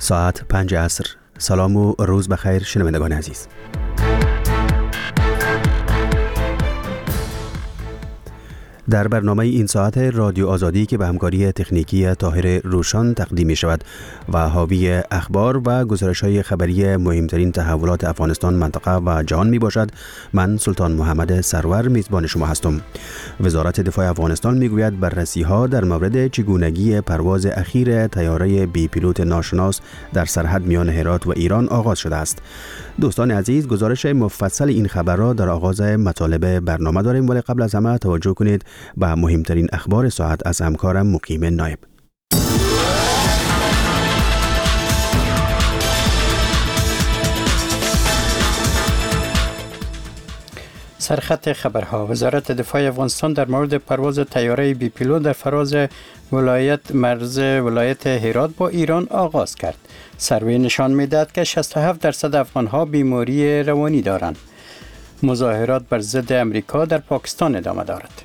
ساعت 5 عصر. سلام و روز بخیر شنوندگان عزیز. در برنامه این ساعت رادیو آزادی که به همکاری تکنیکی طاهر روشان تقدیم می شود و حاوی اخبار و گزارش‌های خبری مهمترین تحولات افغانستان، منطقه و جهان می باشد، من سلطان محمد سرور میزبان شما هستم. وزارت دفاع افغانستان می گوید بررسی‌ها در مورد چگونگی پرواز اخیر طیاره بی پیلوت ناشناس در سرحد میان هرات و ایران آغاز شده است. دوستان عزیز، گزارش مفصل این خبر را در آغاز مطالب برنامه داریم، ولی قبل از همه توجه کنید به مهمترین اخبار ساعت از همکارم مقیم نایب. سرخط خبرها: وزارت دفاع افغانستان در مورد پرواز طیاره بی پیلوت در فراز مرز ولایت هرات با ایران آغاز کرد. سروی نشان می‌دهد که 67% افغان‌ها بیماری روانی دارند. مظاهرات بر ضد امریکا در پاکستان ادامه دارد.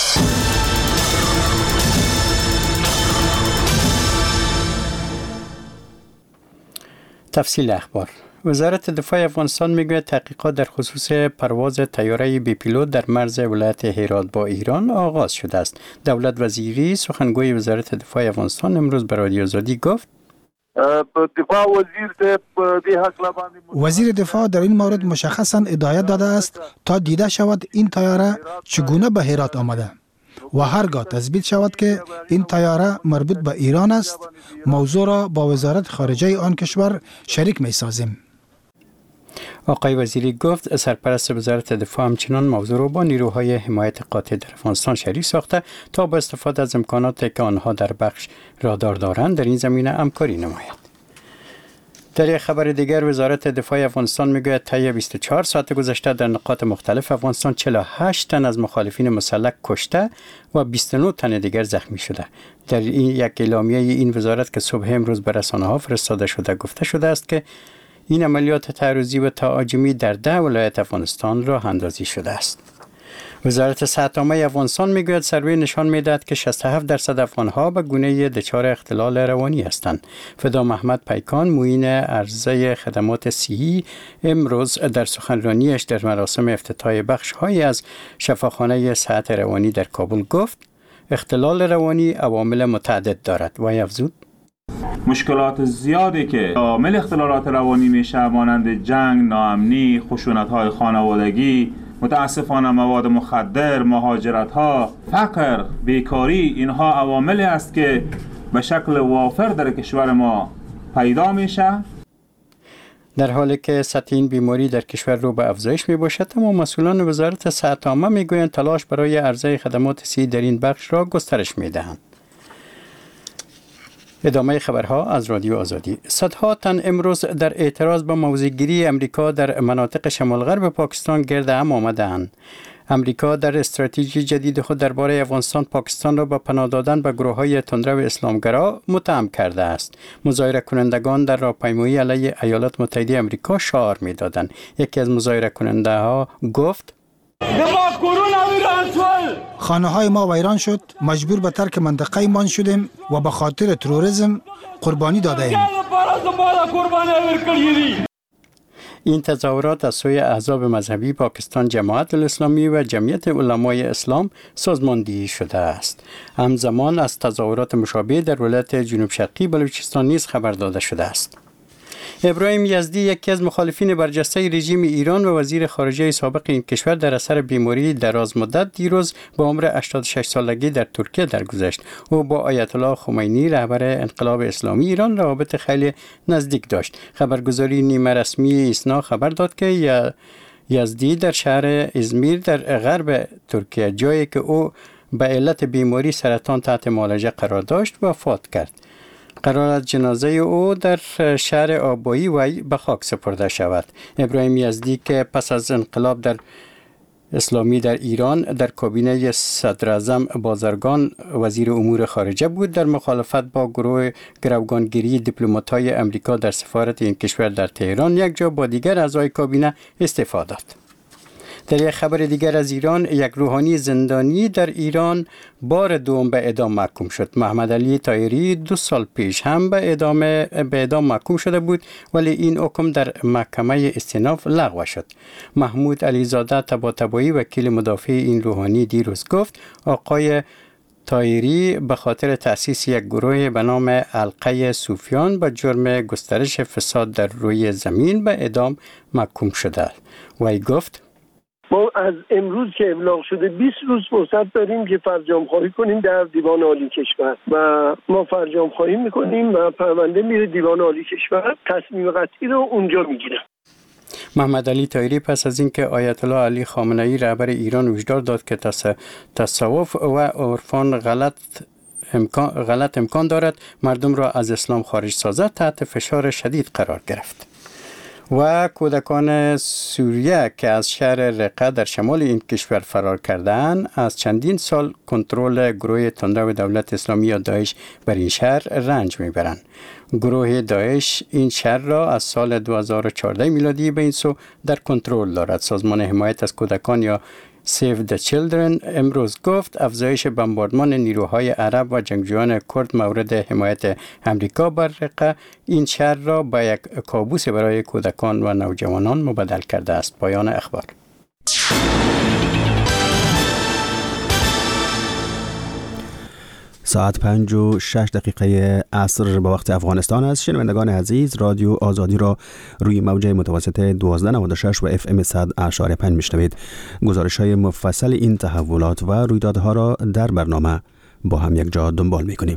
تفصیل اخبار: وزارت دفاع افغانستان میگوید تحقیقات در خصوص پرواز طیاره بی پیلوت در مرز ولایت هرات با ایران آغاز شده است. دولت وزیری سخنگوی وزارت دفاع افغانستان امروز به رادیو آزادی گفت وزیر دفاع در این مورد مشخصاً هدایت داده است تا دیده شود این طیاره چگونه به هرات آمده و هرگاه تثبیت شود که این طیاره مربوط به ایران است، موضوع را با وزارت خارجه آن کشور شریک می سازیم. آقای وزیری گفت سرپرست وزارت دفاع همچنان موضوع را با نیروهای حمایت قاطع در افغانستان شریک ساخته تا با استفاده از امکاناتی که آنها در بخش رادار دارند در این زمینه همکاری نماید. در یک خبر دیگر وزارت دفاع افغانستان میگوید طی 24 ساعت گذشته در نقاط مختلف افغانستان 48 تن از مخالفین مسلح کشته و 29 تن دیگر زخمی شده. در این یک اعلامیه این وزارت که صبح امروز به رسانه‌ها فرستاده شده گفته شده است که این عملیات تعرضی و تهاجمی در 10 ولایت افغانستان راه اندازی شده است. وزارت صحت عامه افغانستان میگوید سروی نشان میدهد که 67% افغانها به گونه دچار اختلال روانی هستند. فدا محمد پیکان معین عرضه خدمات صحی امروز در سخنرانیش در مراسم افتتاح بخش‌هایی از شفاخانه صحت روانی در کابل گفت اختلال روانی عوامل متعدد دارد و افزود مشکلات زیادی که عامل اختلالات روانی میشه مانند جنگ، ناامنی، خشونت‌های خانوادگی، متاسفانه مواد مخدر، مهاجرت‌ها، فقر، بیکاری، اینها عواملی است که به شکل وافر در کشور ما پیدا میشه. در حالی که سطح این بیماری در کشور رو به افزایش می باشد، اما مسئولان وزارت صحت عامه میگویند تلاش برای عرضه خدمات صحی در این بخش را گسترش میدهند. ادامه خبرها از رادیو آزادی. صدها تن امروز در اعتراض به موضع‌گیری امریکا در مناطق شمال غرب پاکستان گرد هم آمدند. امریکا در استراتژی جدید خود درباره افغانستان پاکستان را به پناه دادن به گروه‌های تندرو اسلامگرا متهم کرده است. مظاهره کنندگان در راهپیمایی علیه ایالات متحده آمریکا شعار می‌دادند. یکی از مظاهره کننده‌ها گفت خانه های ما ویران شد، مجبور به ترک منطقه مان شدیم و به خاطر تروریسم قربانی داده ایم. این تظاهرات از سوی احزاب مذهبی پاکستان جماعت الاسلامی و جمعیت علمای اسلام سازماندهی شده است. همزمان از تظاهرات مشابه در ولایت جنوب شرقی بلوچستان نیز خبر داده شده است. ابراهیم یزدی یکی از مخالفین برجسته رژیم ایران و وزیر خارجه سابق این کشور در اثر بیماری دراز مدت دیروز با عمر 86 سالگی در ترکیه درگذشت. او با آیت الله خمینی رهبر انقلاب اسلامی ایران روابط خیلی نزدیک داشت. خبرگزاری نیمه رسمی ایسنا خبر داد که یزدی در شهر ازمیر در غرب ترکیه، جایی که او به علت بیماری سرطان تحت معالجه قرار داشت، وفات کرد. قرار است جنازه او در شهر آبایی وی به خاک سپرده شود. ابراهیم یزدی که پس از انقلاب در اسلامی در ایران در کابینه صدراعظم بازرگان وزیر امور خارجه بود، در مخالفت با گروه گروگانگیری دیپلمات‌های امریکا در سفارت این کشور در تهران یک جا با دیگر اعضای کابینه استعفا داد. در یک خبر دیگر از ایران، یک روحانی زندانی در ایران بار دوم به اعدام محکوم شد. محمد علی طاهری 2 سال پیش هم به اعدام محکوم شده بود، ولی این حکم در محکمه استئناف لغو شد. محمود علیزاده طباطبایی وکیل مدافع این روحانی دیروز گفت آقای طاهری به خاطر تأسیس یک گروه به نام حلقه صوفیان به جرم گسترش فساد در روی زمین به اعدام محکوم شده. وی گفت ما از امروز که ابلاغ شده 20 روز فرصت داریم که فرجام خواهی کنیم در دیوان عالی کشور و ما فرجام خواهی میکنیم و پرونده میره دیوان عالی کشور، تصمیم قطعی رو اونجا میگیره. محمد علی طاهری پس از اینکه آیت الله علی خامنه‌ای رهبر ایران هشدار داد که تصوف و عرفان غلط امکان دارد مردم را از اسلام خارج سازد، تحت فشار شدید قرار گرفت. و کودکان سوریه که از شهر رقه در شمال این کشور فرار کردند از چندین سال کنترل گروه تندرو دولت اسلامی یا داعش بر این شهر رنج میبرند. گروه داعش این شهر را از سال 2014 میلادی به این سو در کنترل دارد. سازمان حمایت از کودکان یا Save the Children امروز گفت افزایش بمباردمان نیروهای عرب و جنگجویان کرد مورد حمایت امریکا بر رقه این شهر را به یک کابوس برای کودکان و نوجوانان مبدل کرده است. پایان اخبار. ساعت 5:06 عصر به وقت افغانستان است. شنوندگان عزیز، رادیو آزادی را روی موج متوسط 1296 و FM 100.5 میشنوید. گزارش‌های مفصل این تحولات و رویدادها را در برنامه با هم یک جا دنبال می‌کنیم.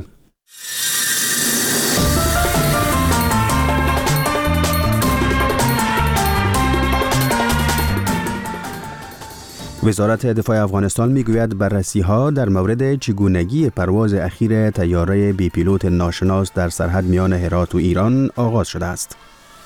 وزارت دفاع افغانستان میگوید بررسی‌ها در مورد چگونگی پرواز اخیر طیاره بی پیلوت ناشناس در سرحد میان هرات و ایران آغاز شده است.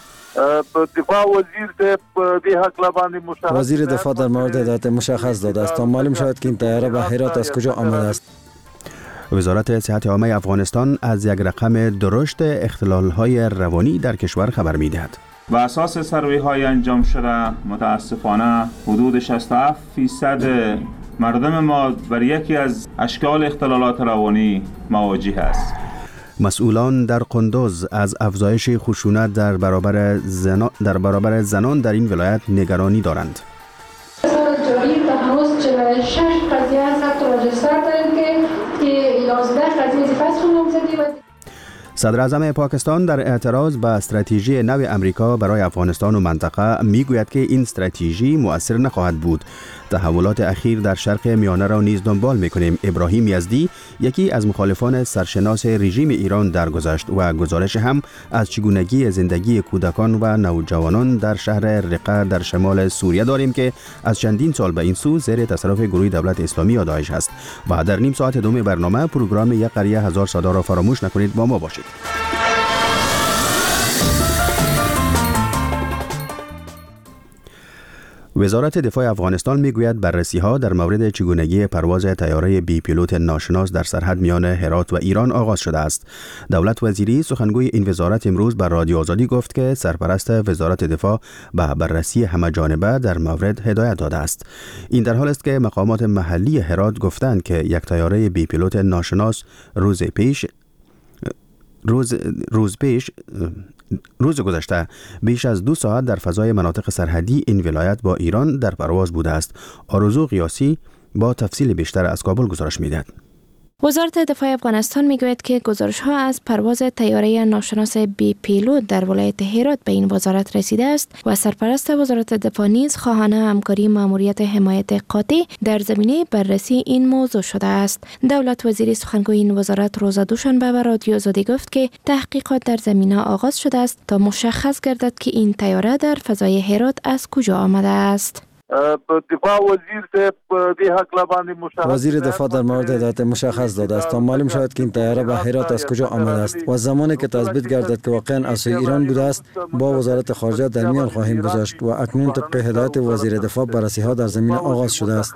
وزیر دفاع در مورد هدایت مشخص داده است تا معلوم شود که این طیاره به هرات از کجا آمده است. وزارت صحت عامه افغانستان از یک رقم درشت اختلال‌های روانی در کشور خبر می‌دهد. و اساس سروی های انجام شده متاسفانه حدود 67% مردم ما بر یکی از اشکال اختلالات روانی مواجه است. مسئولان در قندوز از افزایش خشونت در برابر زنان در این ولایت نگرانی دارند. جاری تا هنوز 46 قضیه ثبت و رجستر داریم که 11 قضیه فسخ نامزدی و صدر اعظم پاکستان در اعتراض به استراتژی نو امریکا برای افغانستان و منطقه میگوید که این استراتژی مؤثر نخواهد بود. تحولات اخیر در شرق میانه را نیز دنبال میکنیم. ابراهیم یزدی یکی از مخالفان سرشناس رژیم ایران درگذشت و گزارش هم از چگونگی زندگی کودکان و نوجوانان در شهر رقه در شمال سوریه داریم که از چندین سال به این سو زیر تصرف گروه دولت اسلامی یا داعش است. و در نیم ساعت دوم برنامه پروگرام یک قریه هزار صدا را فراموش نکنید، با ما باشید. وزارت دفاع افغانستان میگوید بررسی‌ها در مورد چگونگی پرواز طیاره بی پیلوت ناشناس در سرحد میان هرات و ایران آغاز شده است. دولت وزیری سخنگوی این وزارت امروز بر رادیو آزادی گفت که سرپرست وزارت دفاع به بررسی همه‌جانبه در مورد هدایت داده است. این در حال است که مقامات محلی هرات گفتند که یک طیاره بی پیلوت ناشناس روز گذشته بیش از 2 ساعت در فضای مناطق سرحدی این ولایت با ایران در پرواز بوده است. آرزو قیاسی با تفصیل بیشتر از کابل گزارش می‌دهد. وزارت دفاع افغانستان میگوید که گزارش‌ها از پرواز طیاره ناشناس بی پیلوت در ولایت هرات به این وزارت رسیده است و سرپرست وزارت دفاع نیز خواهان همکاری ماموریت حمایت قاطع در زمینه بررسی این موضوع شده است. دولت وزیری سخنگوی این وزارت روز دوشنبه به رادیو آزادی گفت که تحقیقات در زمینه آغاز شده است تا مشخص گردد که این طیاره در فضای هرات از کجا آمده است. وزیر دفاع در مورد هدایت مشخص داده است تا معلوم شود که این طیاره به هرات از کجا آمده است و زمانی که تثبیت گردد که واقعا از سوی ایران بوده است با وزارت خارجه در میان خواهیم گذاشت و اکنون طبق هدایت وزیر دفاع بررسی‌ها در زمینه آغاز شده است.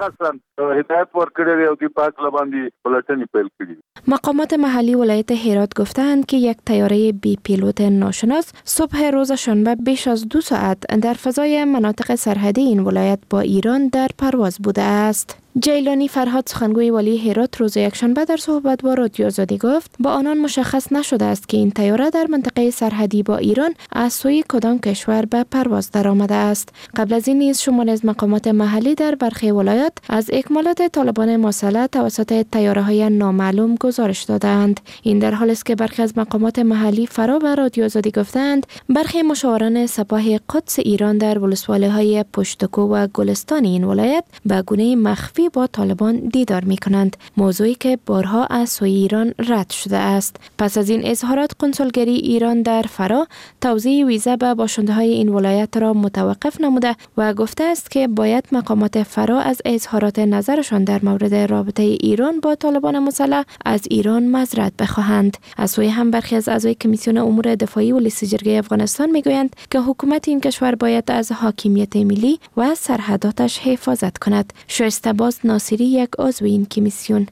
مقامات محلی ولایت هرات گفتند که یک طیاره بی پیلوت ناشناس صبح روز شنبه بیش از 2 ساعت در فضای مناطق سرحدی این ولایت با ایران در پرواز بوده است. جیلانی فرهاد سخنگوی والی هرات روز یکشنبه در صحبت با رادیو آزادی گفت با آنان مشخص نشده است که این طیاره در منطقه سرحدی با ایران از سوی کدام کشور به پرواز درآمده است. قبل از این نیز شماری از مقامات محلی در برخی ولایات از اکمالات طالبان مسلح توسط طیاره‌های نامعلوم گزارش دادند. این در حالی است که برخی از مقامات محلی فرا به رادیو آزادی گفتند برخی مشاوران سپاه قدس ایران در ولسوالی‌های پشتکو و گلستان این ولایت به گونه مخفی با طالبان دیدار می کنند، موضوعی که بارها از سوی ایران رد شده است. پس از این اظهارات کنسولگری ایران در فرا توزیع ویزا به باشنده های این ولایت را متوقف نموده و گفته است که باید مقامات فرا از اظهارات نظرشان در مورد رابطه ایران با طالبان مسلح از ایران معذرت بخواهند. از سوی هم برخی از اعضای کمیسیون امور دفاعی و لیست جرگه افغانستان می گویند که حکومت این کشور باید از حاکمیت ملی و سرحداتش حفاظت کند. شایسته باز ناصری یک عضو این کمیسیون: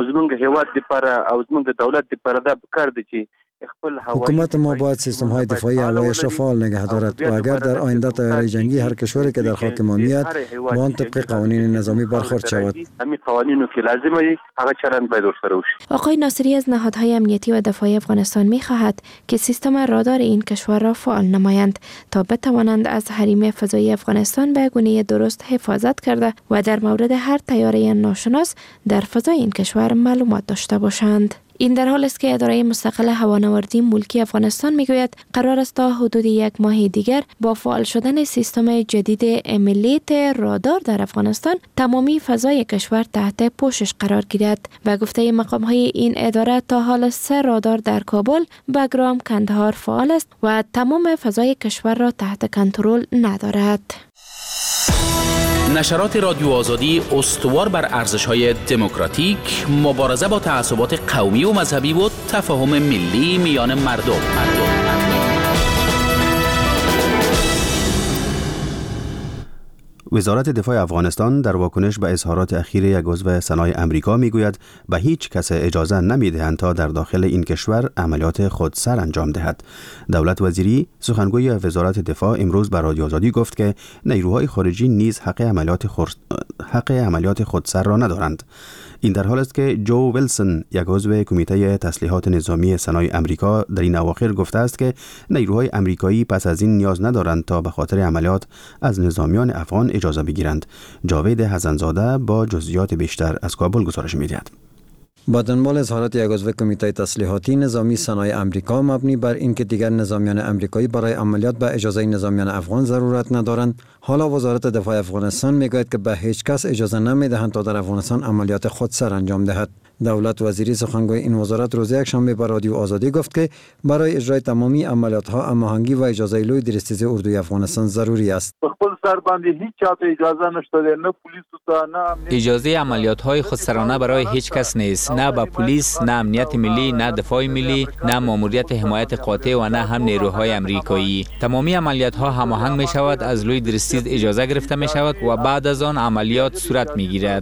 حکومت ما باید سیستم های دفاعی هوایش را فعال نگه دارد و اگر در آینده طیاره جنگی هر کشوری که در خاک ما میاد با آن طبق قوانین نظامی برخورد شود. آقای ناصری از نهادهای امنیتی و دفاعی افغانستان می خواهد که سیستم رادار این کشور را فعال نمایند تا بتوانند از حریم فضایی افغانستان به گونه درست حفاظت کرده و در مورد هر طیاره ناشناس در فضای این کشور معلومات داشته باشند. این در حالی است که اداره مستقل هوانوردی ملکی افغانستان میگوید قرار است تا حدود یک ماه دیگر با فعال شدن سیستم جدید امیلیت رادار در افغانستان تمامی فضای کشور تحت پوشش قرار گیرد. و گفته مقام های این اداره تا حال 3 رادار در کابل، بگرام، کندهار فعال است و تمام فضای کشور را تحت کنترل ندارد. نشرات رادیو آزادی استوار بر ارزش‌های دموکراتیک، مبارزه با تعصبات قومی و مذهبی و تفاهم ملی میان مردم. وزارت دفاع افغانستان در واکنش به اظهارات اخیر یک عضو سنای امریکا میگوید به هیچ کس اجازه نمیدهند تا در داخل این کشور عملیات خودسر انجام دهد. دولت وزیری سخنگوی وزارت دفاع امروز به رادیو آزادی گفت که نیروهای خارجی نیز حق عملیات خودسر را ندارند. این در حال است که جو ویلسون، یک عضو کمیته تسلیحات نظامی سنای امریکا، در این اواخر گفته است که نیروهای امریکایی پس از این نیاز ندارند تا به خاطر عملیات از نظامیان افغان اجازه بگیرند. جاوید حسن‌زاده با جزئیات بیشتر از کابل گزارش می‌دهد. با دنبال اظهارات یک عضو کمیته تسلیحاتی نظامی سنای امریکا مبنی بر اینکه دیگر نظامیان امریکایی برای عملیات به اجازه نظامیان افغان ضرورت ندارند، حالا وزارت دفاع افغانستان میگوید که به هیچ کس اجازه نمیدهند تا در افغانستان عملیات خودسر انجام دهد. دولت وزیری سخنگوی این وزارت روز یکشنبه به رادیو آزادی گفت که برای اجرای تمامی عملیات ها هماهنگی و اجازه لوی درستیز اردوی افغانستان ضروری است. اجازه عملیات های خودسرانه برای هیچ کس نیست، نه به پلیس، نه امنیت ملی، نه دفاع ملی، نه ماموریت حمایت قاطع و نه هم نیروهای امریکایی. تمامی عملیات ها هماهنگ می شود، از لوی درستیز اجازه گرفته می شود و بعد از آن عملیات صورت می گیرد.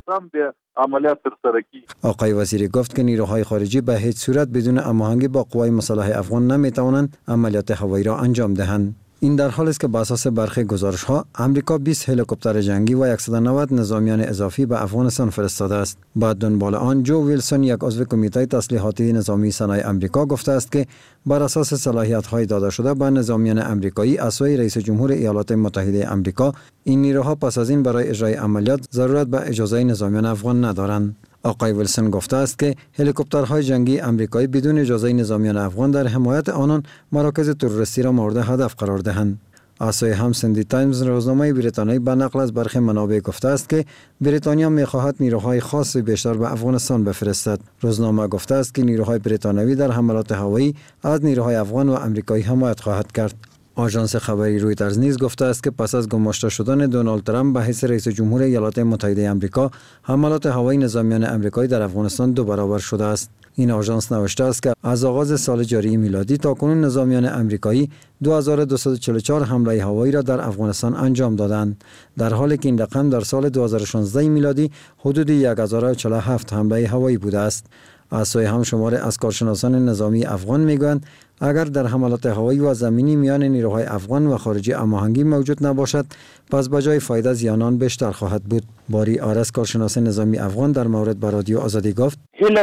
آقای وزیری گفت که نیروهای خارجی به هیچ صورت بدون هماهنگی با قوای مسلح افغان نمی توانند عملیات هوایی را انجام دهند. این در حالی است که بر اساس برخی گزارش‌ها امریکا 20 هلیکوپتر جنگی و 190 نظامیان اضافی به افغانستان فرستاده است. بعد دنبال آن جو ویلسون، یک عضو کمیته تسلیحاتی نظامی سنای امریکا، گفته است که بر اساس صلاحیت‌های داده شده به نظامیان امریکایی از سوی رئیس جمهور ایالات متحده آمریکا، این نیروها پس از این برای اجرای عملیات ضرورت به اجازه نظامیان افغان ندارند. آقای ویلسون گفته است که هلیکوپترهای جنگی امریکایی بدون اجازه نظامیان افغان در حمایت آنان مراکز تروریستی را مورد هدف قرار دهند. از سوی هم سندی تایمز روزنامه بریتانیایی به نقل از برخی منابع گفته است که بریتانیا می‌خواهد نیروهای خاص بیشتر به افغانستان بفرستد. روزنامه گفته است که نیروهای بریتانیایی در حملات هوایی از نیروهای افغان و امریکایی حمایت خواهد کرد. آژانس خبری رویترز نیز گفته است که پس از گماشته شدن دونالد ترامپ به حیث رئیس جمهور ایالات متحده آمریکا، حملات هوایی نظامیان امریکایی در افغانستان 2 برابر شده است. این آژانس نوشته است که از آغاز سال جاری میلادی تا کنون نظامیان امریکایی 2244 حمله هوایی را در افغانستان انجام دادند، در حالی که این رقم در سال 2016 میلادی حدود 1047 حمله هوایی بوده است. از سوی هم شمار از کارشناسان نظامی افغان میگویند اگر در حملات هوایی و زمینی میان نیروهای افغان و خارجی هماهنگی موجود نباشد، پس بجای فایده زیانان بیشتر خواهد بود. باری آرس، کارشناس نظامی افغان، در مورد با رادیو آزادی گفت: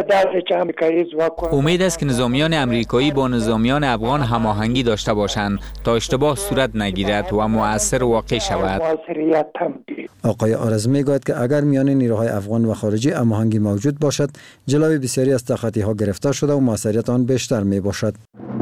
امید است که نظامیان امریکایی با نظامیان افغان هماهنگی داشته باشند تا اشتباه صورت نگیرد و مؤثر واقع شود. آقای آرز میگوید که اگر میان نیروهای افغان و خارجی هماهنگی موجود باشد، جلوی بسیاری از تخطی ها گرفته شده و موثریت آن بیشتر می باشد.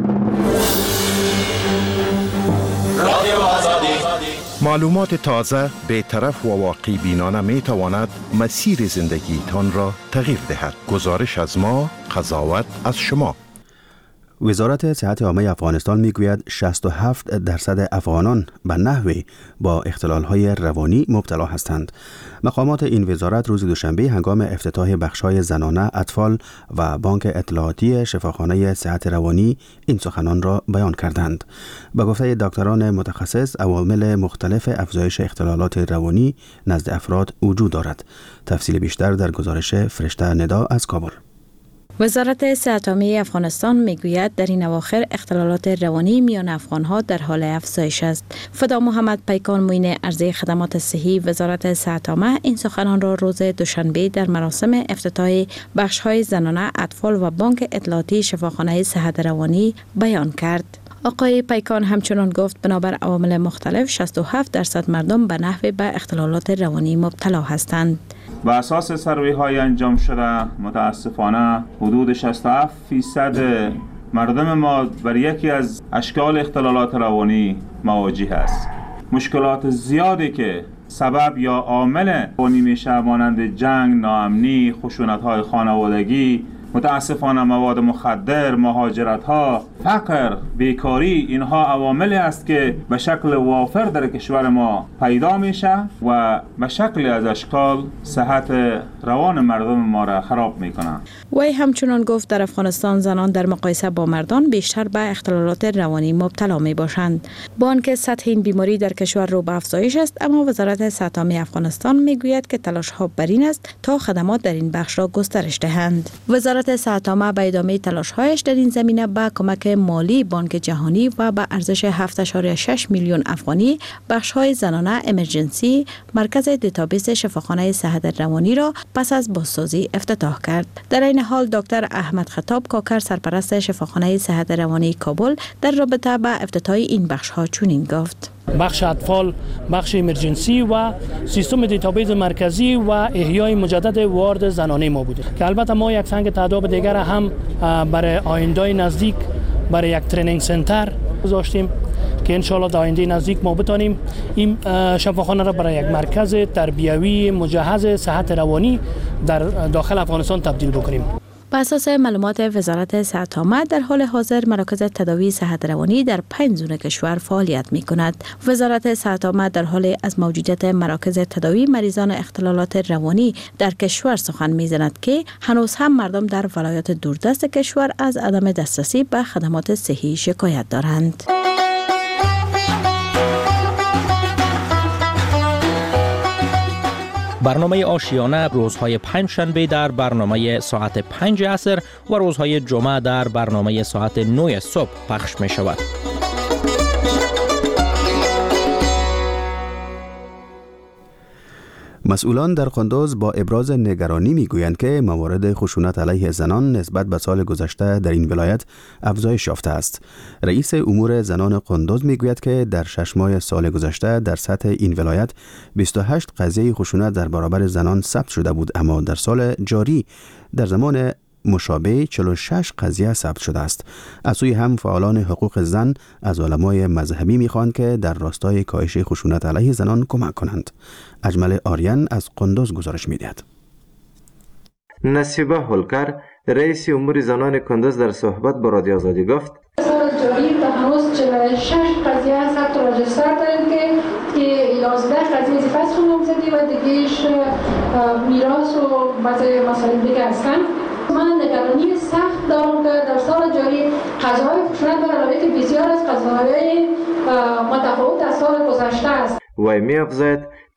معلومات تازه، بی‌طرف و واقعی بینانه می تواند مسیر زندگی تان را تغییر دهد. گزارش از ما، قضاوت از شما. وزارت صحت عامه افغانستان میگوید 67% افغانان به نحوی با اختلال‌های روانی مبتلا هستند. مقامات این وزارت روز دوشنبه هنگام افتتاح بخش‌های زنانه، اطفال و بانک اطلاعاتی شفاخانه صحت روانی این سخنان را بیان کردند. به گفته دکتران متخصص، عوامل مختلف افزایش اختلالات روانی نزد افراد وجود دارد. تفصیل بیشتر در گزارش فرشته ندا از کابل. وزارت صحت عامه افغانستان میگوید در این اواخر اختلالات روانی میان افغانها در حال افزایش است. فدا محمد پیکان، معین عرضه خدمات صحی وزارت صحت عامه، این سخنان را روز دوشنبه در مراسم افتتاح بخش‌های زنانه، اطفال و بانک اطلاعاتی شفاخانه صحت روانی بیان کرد. آقای پیکان همچنان گفت بنابر عوامل مختلف 67% مردم به نحو به اختلالات روانی مبتلا هستند. بر اساس سروی های انجام شده، متاسفانه حدود 67% مردم ما بر یکی از اشکال اختلالات روانی مواجه است. مشکلات زیادی که سبب یا عامل روانی میشه مانند جنگ، ناامنی، خشونت های خانوادگی، متاسفانه مواد مخدر، مهاجرت ها، فقر، بیکاری، اینها عواملی است که به شکل وافر در کشور ما پیدا میشه و به شکل از اشکال صحت روان مردم ما را خراب میکنه. وی همچنان گفت در افغانستان زنان در مقایسه با مردان بیشتر به اختلالات روانی مبتلا می باشند. با آنکه سطح این بیماری در کشور رو به افزایش است، اما وزارت صحت عامه افغانستان میگوید که تلاش ها بر این است تا خدمات در این بخش را گسترش دهند. وزارت صحت عامه به ادامه تلاش هایش در این زمینه با کمک مالی بانک جهانی و به ارزش 7.6 میلیون افغانی بخش های زنانه امرجنسی مرکز دیتابیس شفاخانه صحت روانی را پس از بازسازی افتتاح کرد. در این حال دکتر احمد خطاب کاکر، سرپرست شفاخانه صحت روانی کابل، در رابطه با افتتاح این بخش ها چنین گفت: بخش اطفال، بخش امرجنسی و سیستم دیتابیس مرکزی و احیای مجدد وارد زنانه ما بوده که البته ما یک سنگ تداوم دیگر هم برای آینده نزدیک برای یک ترینینگ سنتر گذاشتیم که انشالله در آینده نزدیک ما بتانیم این شفاخانه را برای یک مرکز تربیوی مجهز صحت روانی در داخل افغانستان تبدیل بکنیم. بر اساس معلومات وزارت صحت عامه، در حال حاضر مراکز تداوی صحت روانی در 5 زون کشور فعالیت می کند. وزارت صحت عامه در حال از موجودیت مراکز تداوی مریضان اختلالات روانی در کشور سخن می زند که هنوز هم مردم در ولایات دوردست کشور از عدم دسترسی به خدمات صحی شکایت دارند. برنامه آشیانه روزهای پنجشنبه در برنامه ساعت 5 عصر و روزهای جمعه در برنامه ساعت 9 صبح پخش می شود. مسئولان در قندوز با ابراز نگرانی میگویند که موارد خشونت علیه زنان نسبت به سال گذشته در این ولایت افزایش یافته است. رئیس امور زنان قندوز میگوید که در 6 ماه سال گذشته در سطح این ولایت 28 قضیه خشونت در برابر زنان ثبت شده بود، اما در سال جاری در زمان مشابه 46 قضیه ثبت شده است. از سوی هم فعالان حقوق زن از علمای مذهبی میخواهند که در راستای کاهش خشونت علیه زنان کمک کنند. اجمل آریان از قندوز گزارش میدهد. نصیبه هولکر، رئیس امور زنان قندوز، در صحبت با رادیو آزادی گفت: سال جاری تا هنوز 46 قضیه ثبت و رجستر داریم که 11 قضیه فسخ نامزدی و دیگه‌اش میراث و بعضی مسائل دیگه هستند. من نگرانی سخت دارم که در سال جاری قضاهای خشونت بر علیه بسیار از قضاهای متفاوت از سال گذشته است. وی می افزاید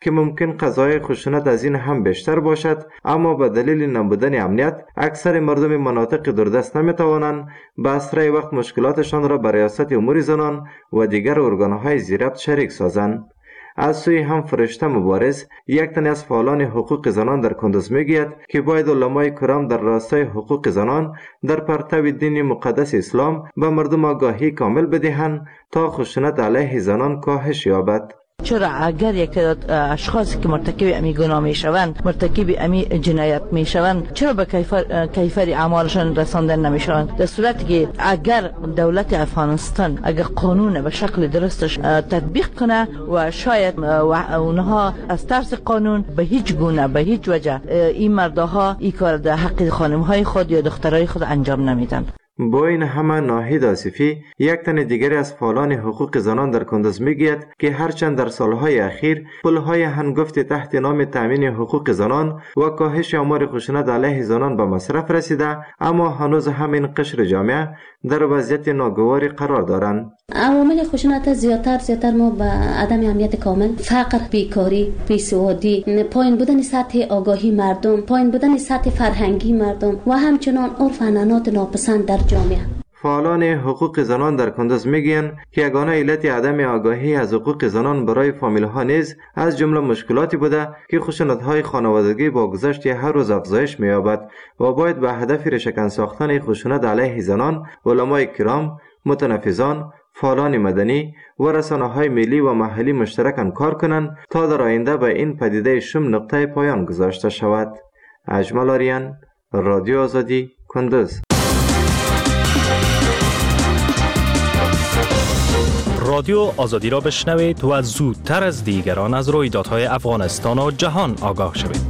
که ممکن قضای خشونت از این هم بیشتر باشد، اما به دلیل نبودن امنیت اکثر مردم مناطق دوردست نمیتوانند به اسرع وقت مشکلاتشان را به ریاست امور زنان و دیگر ارگانهای زیربط شریک سازند. از سوی هم فرشته مبارز، یک تن از فعالان حقوق زنان در کندز میگوید که باید علمای کرام در راستای حقوق زنان در پرتو دین مقدس اسلام به مردم آگاهی کامل بدهند تا خشونت علیه زنان کاهش یابد. چرا اگر یک اشخاصی که مرتکب امی گناه میشوند، مرتکب امی جنایت میشوند، چرا به کیفر اعمالشان رساندن نمیشوند؟ در صورتی که اگر دولت افغانستان اگر قانون به شکل درستش تطبیق کنه و شاید اونها از ترس قانون به هیچ گونه به هیچ وجه این مردها این کار در حق خانمهای خود یا دخترای خود انجام نمیدن. با این همه ناهید آصفی، یک تن دیگری از فعالان حقوق زنان در کندز میگوید که هرچند در سالهای اخیر پلهای هنگفت تحت نام تامین حقوق زنان و کاهش آمار خشونت علیه زنان به مصرف رسیده، اما هنوز همین قشر جامعه در وضعیت ناگواری قرار دارند. عوامل خشونت زیادتر ما به عدم امنیت کامل، فقر، بیکاری، بیسوادی، پایین بودن سطح آگاهی مردم، پایین بودن سطح فرهنگی مردم و همچنان عرف عنعنات ناپسند در جامعه. فعالان حقوق زنان در کندز میگویند که یگانه علت عدم آگاهی از حقوق زنان برای فامیل‌ها نیز از جمله مشکلاتی بوده که خشونت‌های خانوادگی با گذشت هر روز افزایش می‌یابد و باید به هدف ریشه‌کن ساختن خشونت علیه زنان علمای کرام، متنفذان، فعالان مدنی و رسانه‌های ملی و محلی مشترکاً کار کنند تا در آینده به این پدیده شوم نقطه پایان گذاشته شود. اجمل آریان، رادیو آزادی، کندز. رادیو آزادی را بشنوید و زودتر از دیگران از رویدادهای افغانستان و جهان آگاه شوید.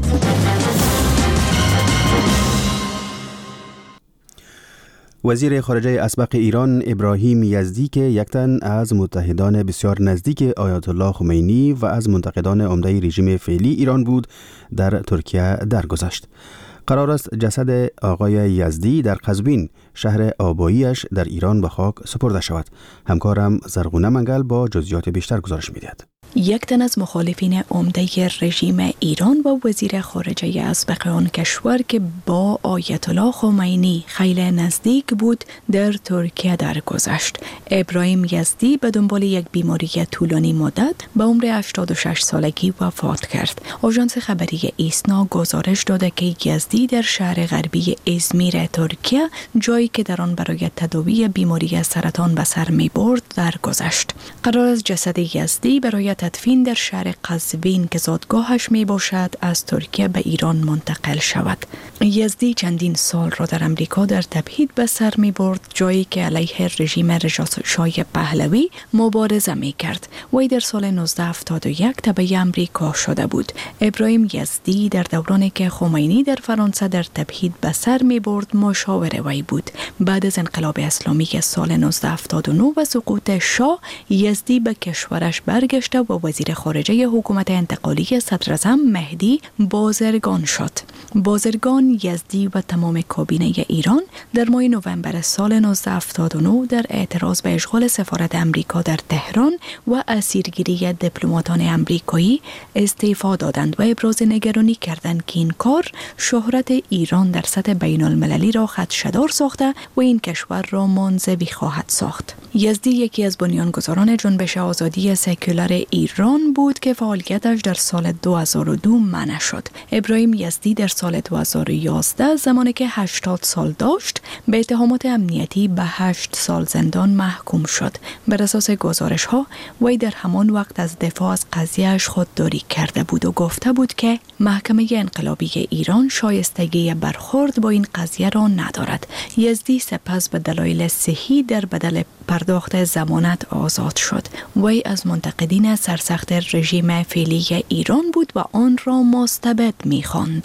وزیر خارجه اسبق ایران ابراهیم یزدی که یک تن از متحدان بسیار نزدیک آیت الله خمینی و از منتقدان عمده رژیم فعلی ایران بود، در ترکیه درگذشت. قرار است جسد آقای یزدی در قزوین، شهر آباییش در ایران، به خاک سپرده شود. همکارم زرغونه منگل با جزئیات بیشتر گزارش می‌دهد. یک تن از مخالفین عمده رژیم ایران و وزیر خارجه اسبق آن کشور که با آیت الله خمینی خیلی نزدیک بود، در ترکیه درگذشت. ابراهیم یزدی به دنبال یک بیماری طولانی مدت به عمر 86 سالگی وفات کرد. آژانس خبری ایسنا گزارش داده که یزدی در شهر غربی ازمیر ترکیه، جایی که در آن برای تداوی بیماری سرطان به سر می‌برد، درگذشت. قرار است جسد یزدی برای تدفین در شهر قزوین که زادگاهش می باشد از ترکیه به ایران منتقل شود. یزدی چندین سال را در امریکا در تبعید به سر می برد، جایی که علیه رژیم رضا شاه پهلوی مبارزه می کرد. وی در سال 1971 تبع امریکا شده بود. ابراهیم یزدی در دورانی که خمینی در فرانسه در تبعید به سر می برد مشاور وی بود. بعد از انقلاب اسلامی سال 1979 و سقوط شاه، یزدی به کشورش برگشته و وزیر خارجه حکومت انتقالی صدراعظم مهدی بازرگان شد. بازرگان، یزدی و تمام کابینه ایران در ماه نوامبر سال 1979 در اعتراض به اشغال سفارت امریکا در تهران و اسیرگیری دیپلماتان امریکایی استعفا دادند و ابراز نگرانی کردند که این کار شهرت ایران در سطح بین المللی را خدشه‌دار ساخته و این کشور را منزوی خواهد ساخت. یزدی یکی از بنیانگذاران جنبش آزادی سکولار ایران بود که فعالیتش در سال 2002 منع شد. ابراهیم یزدی در سال 2011 زمانی که 80 سال داشت به اتهامات امنیتی به 8 سال زندان محکوم شد. بر اساس گزارش ها وی در همان وقت از دفاع از قضیهش خودداری کرده بود و گفته بود که محکمه انقلابی ایران شایستگی برخورد با این قضیه را ندارد. یزدی سپس به دلایل صحی در بدل پرداخت ضمانت آزاد شد. وی از منتقدین سرسخت رژیم فعلی ایران بود و آن را مستبد می‌خواند.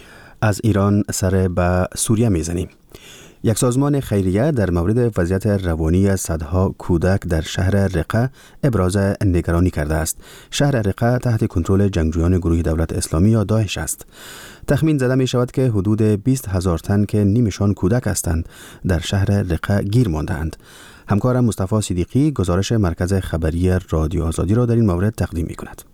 از ایران سر به سوریه میزنیم. یک سازمان خیریه در مورد وضعیت روانی صدها کودک در شهر رقه ابراز نگرانی کرده است. شهر رقه تحت کنترل جنگجویان گروه دولت اسلامی یا داعش است. تخمین زده می شود که حدود 20,000 تن که نیمشان کودک هستند در شهر رقه گیر مانده‌اند. همکارم مصطفی صدیقی گزارش مرکز خبری رادیو آزادی را در این مورد تقدیم می کند.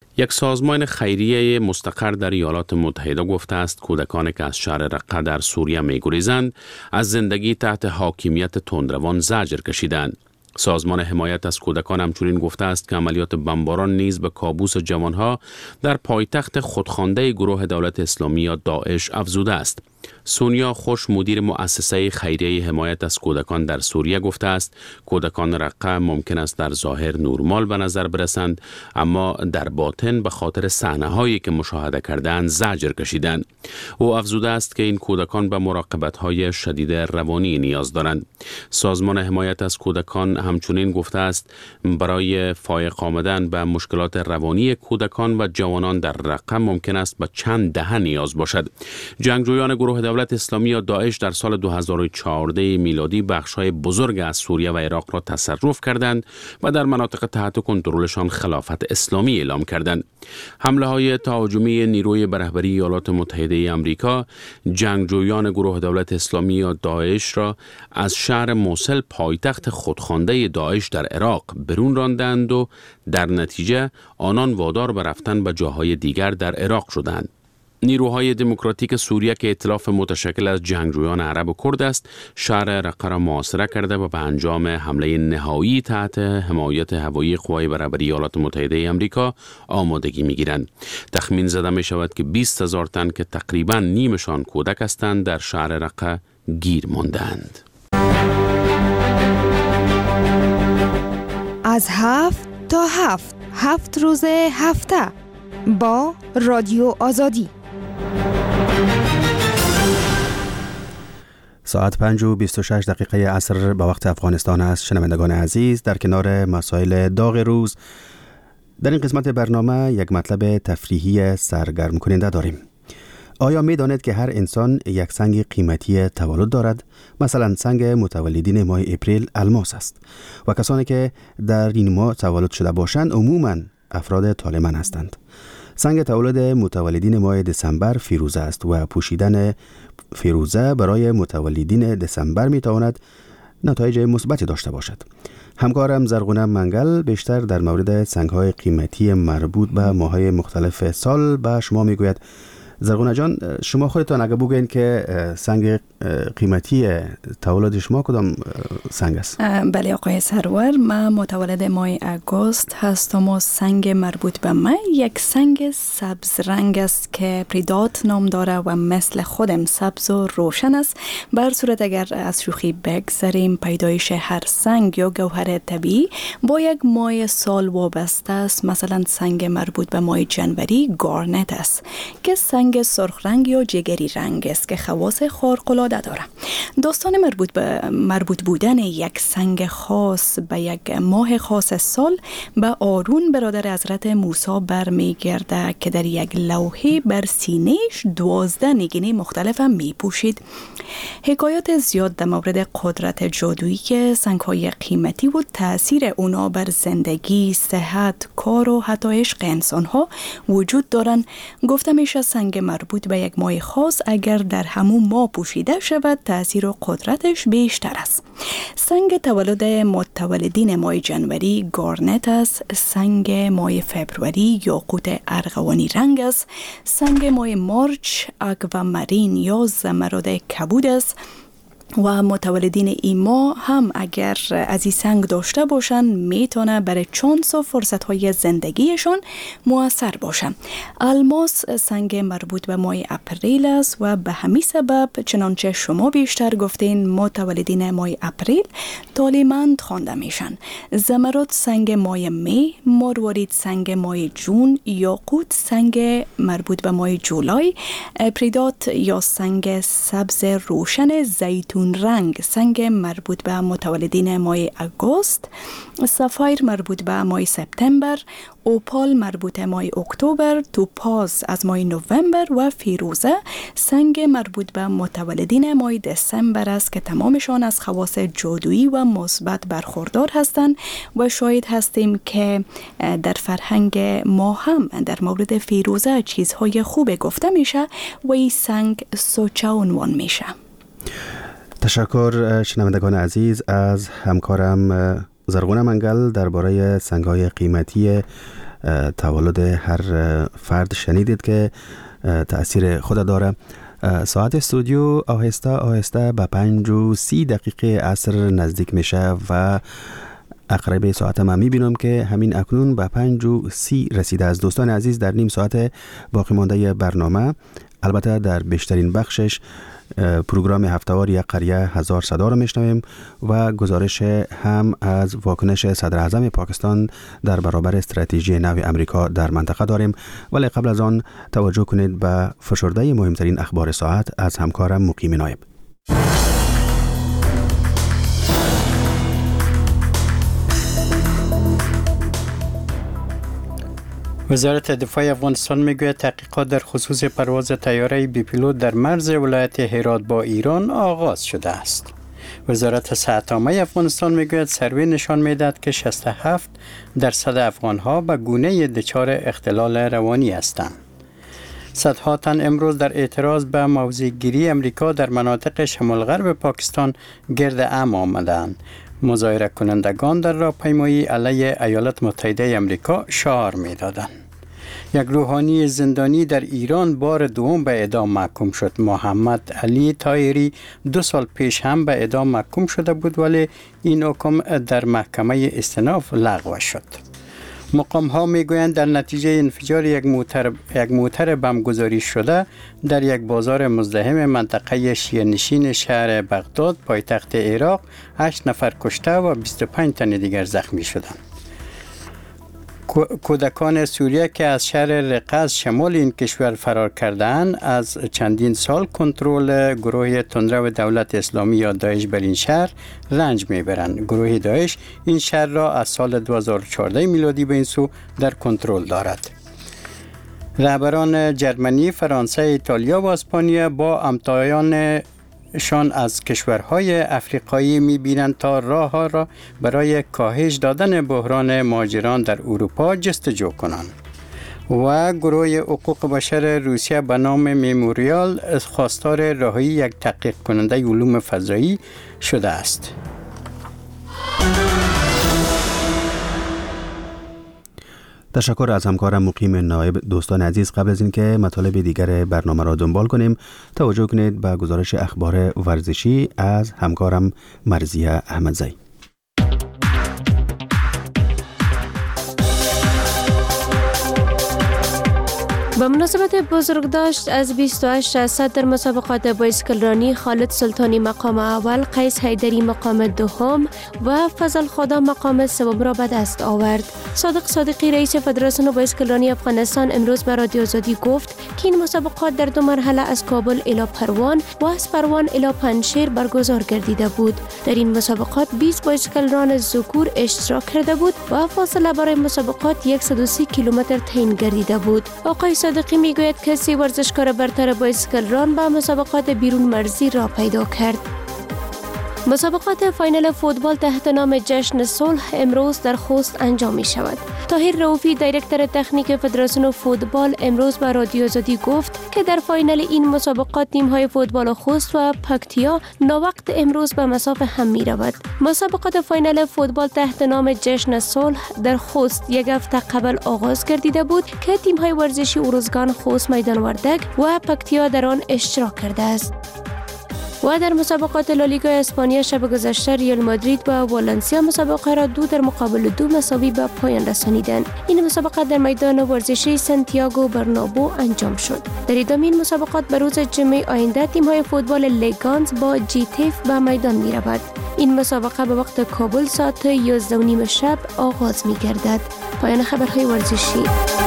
یک سازمان خیریه مستقر در ایالات متحده گفته است کودکانی که از شهر رقه در سوریه می‌گریزند از زندگی تحت حاکمیت تندروان زجر کشیدند. سازمان حمایت از کودکان همچنین گفته است که عملیات بمباران نیز به کابوس جوانها در پایتخت خودخوانده گروه دولت اسلامی یا داعش افزوده است. سونیا خوش مدیر مؤسسه خیریه حمایت از کودکان در سوریه گفته است کودکان رقه ممکن است در ظاهر نورمال به نظر برسند اما در باطن به خاطر صحنه‌هایی که مشاهده کردند زجر کشیدند. او افزوده است که این کودکان به مراقبت‌های شدید روانی نیاز دارند. سازمان حمایت از کودکان همچنین گفته است برای فائق آمدن به مشکلات روانی کودکان و جوانان در رقه ممکن است به چند دهه نیاز باشد. جنگجویان گروه دولت اسلامی یا داعش در سال 2014 میلادی بخش‌های بزرگ از سوریه و عراق را تصرف کردند و در مناطق تحت کنترلشان خلافت اسلامی اعلام کردند. حمله‌های تهاجمی نیروی به رهبری ایالات متحده آمریکا جنگجویان گروه دولت اسلامی یا داعش را از شهر موصل پایتخت خودخوانده داعش در عراق برون راندند و در نتیجه آنان وادار به رفتن به جاهای دیگر در عراق شدند. نیروهای دموکراتیک سوریه که ائتلاف متشکل از جنگجویان عرب و کرد است شهر رقه را محاصره کرده و به انجام حمله نهایی تحت حمایت هوایی قوای برابری ایالات متحده آمریکا آمادگی می‌گیرند. تخمین زده می‌شود که 20,000 تن که تقریباً نیمشان کودک هستند در شهر رقه گیر ماندند. از 7 تا 7 روز هفته با رادیو آزادی. ساعت 5:26 عصر به وقت افغانستان است. شنوندگان عزیز، در کنار مسائل داغ روز در این قسمت برنامه یک مطلب تفریحی سرگرم کننده داریم. آیا می دانید که هر انسان یک سنگ قیمتی تولد دارد؟ مثلا سنگ متولدین ماه اپریل الماس است و کسانی که در این ماه تولد شده باشند عموماً افراد طالبان هستند. سنگ تولد متولدین ماه دسامبر فیروزه است و پوشیدن فیروزه برای متولدین دسامبر می تواند نتایج مثبتی داشته باشد. همکارم زرغونه منگل بیشتر در مورد سنگ‌های قیمتی مربوط به ماه‌های مختلف سال به شما میگوید. زرغونه جان، شما خودتان اگه بگوین که سنگ قیمتی تولد شما کدام سنگ است؟ بله آقای سرور، من متولد ماه اگست هستم و سنگ مربوط به من یک سنگ سبز رنگ است که پریدات نام داره و مثل خودم سبز و روشن است. بر صورت اگر از شوخی بگذاریم پیدایش هر سنگ یا گوهر طبیعی با یک ماه سال وابسته است. مثلا سنگ مربوط به ماه جنوری گارنت است که سنگ سرخ رنگ یا جگری رنگ است که خواص خارق‌العاده داره. داستان مربوط بودن یک سنگ خاص به یک ماه خاص سال به آرون برادر حضرت موسی برمیگرده که در یک لوحه بر سینه‌اش 12 نگینه مختلف می پوشید. حکایات زیاد در مورد قدرت جادویی که سنگ‌های قیمتی و تأثیر اونا بر زندگی، صحت، کار و حتی عشق انسان‌ها وجود دارن. گفته میشه سنگ مربوط به یک ماه خاص اگر در همون ماه پوشیده شود تأثیر و قدرتش بیشتر است. سنگ تولد متولدین ماه جنوری گارنت است. سنگ ماه فبروری یاقوت ارغوانی رنگ است. سنگ ماه مارچ آکوامارین یا زمرد کبود است. و متولدین این ماه هم اگر از این سنگ داشته باشن میتونه برای چانس و فرصت‌های زندگیشون مؤثر باشه. الماس سنگ مربوط به ماه اپریل است و به همین سبب چنانچه شما بیشتر گفتین متولدین ماه اپریل طالبمند خوانده میشن. زمرد سنگ ماه می، مروارید سنگ ماه جون، یاقوت سنگ مربوط به ماه جولای، پریدات یا سنگ سبز روشن زیتون رنگ سنگ مربوط به متولدین ماه اگست، سفایر مربوط به ماه سپتامبر، اوپال مربوط به ماه اکتبر، توپاز از ماه نوامبر و فیروزه سنگ مربوط به متولدین ماه دسامبر است که تمامشان از خواص جادویی و مثبت برخوردار هستند و شاهد هستیم که در فرهنگ ما هم در مورد فیروزه چیزهای خوب گفته میشه و این سنگ سوچه عنوان میشه. تشکر شنوندگان عزیز از همکارم زرغونه منگل درباره سنگ‌های قیمتی تولد هر فرد شنیدید که تأثیر خود داره. ساعت استودیو آهسته آهسته به 5:30 عصر نزدیک میشه و اقرب ساعت ما میبینم که همین اکنون به 5:30 رسیده است. دوستان عزیز، در نیم ساعت باقی مانده برنامه، البته در بیشترین بخشش پروگرام هفتهوار یک قریه هزار صدا رو میشنویم و گزارش هم از واکنش صدر اعظم پاکستان در برابر استراتژی نو امریکا در منطقه داریم، ولی قبل از آن توجه کنید به فشرده مهمترین اخبار ساعت از همکارم مقیم نایب. وزارت دفاع افغانستان میگوید تحقیقات در خصوص پرواز طیاره بی پیلوت در مرز ولایت هرات با ایران آغاز شده است. وزارت صحت عامه افغانستان میگوید سروی نشان میدهد که 67% افغانها به گونه دچار اختلال روانی هستند. صدها تن امروز در اعتراض به موضع‌گیری امریکا در مناطق شمال غرب پاکستان گرد هم آمدند. مظاهره کنندگان در راهپیمایی علیه ایالات متحده امریکا شعار می‌دادند. یک روحانی زندانی در ایران بار دوم به اعدام محکوم شد. محمد علی طاهری 2 سال پیش هم به اعدام محکوم شده بود، ولی این حکم در محکمه استئناف لغو شد. مقام ها میگویند در نتیجه انفجار یک موتر بمبگذاری شده در یک بازار مزدحم منطقه شیعه‌نشین شهر بغداد پایتخت عراق 8 نفر کشته و 25 تن دیگر زخمی شدند. کودکان سوریه که از شهر رقه شمال این کشور فرار کردند از چندین سال کنترل گروه تندرو دولت اسلامی یا داعش بر این شهر رنج میبرند. گروه داعش این شهر را از سال 2014 میلادی به این سو در کنترل دارد. رهبران جرمنی، فرانسه، ایتالیا و اسپانیا با همتایان شان از کشورهای افریقایی می‌بینند تا راه‌ها را برای کاهش دادن بحران مهاجران در اروپا جستجو کنند. و گروه حقوق بشر روسیه به نام مموریال خواستار رهایی یک تحقیق کننده علوم فضایی شده است. تشکر از همکارم مقیم نایب. دوستان عزیز، قبل از اینکه مطالب دیگر برنامه را دنبال کنیم توجه کنید به گزارش اخبار ورزشی از همکارم مرزیه احمدزی. به مناسبت بزرگداشت از 28 اسد در مسابقات بایسکلرانی، خالد سلطانی مقام اول، قیس حیدری مقام دوم و فضل خدا مقام سوم را به دست آورد. صادق صادقی رئیس فدراسیون بایسکلرانی افغانستان امروز به رادیو آزادی گفت که این مسابقات در 2 مرحله از کابل الی پروان و از پروان الی پنجشیر برگزار گردیده بود. در این مسابقات 20 بایسکلران ذکور اشتراک کرده بود و فاصله برای مسابقات 130 کیلومتر تعیین گردیده بود. آقای صادقی میگوید کسی ورزشکار برتر بایسکلران به مسابقات بیرون مرزی را پیدا کرد. مسابقات فاینال فوتبال تحت نام جشن صلح امروز در خوست انجام می شود. طاهر رؤوفی دایرکتور تکنیک فدراسیون فوتبال امروز به رادیو آزادی گفت که در فاینال این مسابقات تیم‌های فوتبال خوست و پکتیا ناوقت امروز به مساف هم می رود. مسابقات فاینال فوتبال تحت نام جشن صلح در خوست 1 هفته قبل آغاز گردیده بود که تیم‌های ورزشی ارزگان خوست میدان وردک و پکتیا در آن اشتراک کرده است. و در مسابقات لالیگا اسپانیا شب گذشته ریال مادرید و والنسیا مسابقه را 2 در مقابل 2 مساوی به پایان رسانیدند. این مسابقات در میدان ورزشی سانتیاگو برنابو انجام شد. در ادامه این مسابقات به روز جمعه آینده تیم‌های فوتبال لگانز با جیتیف به میدان می‌رود. این مسابقه به وقت کابل ساعت 11:30 شب آغاز می‌گردد. پایان خبرهای ورزشی.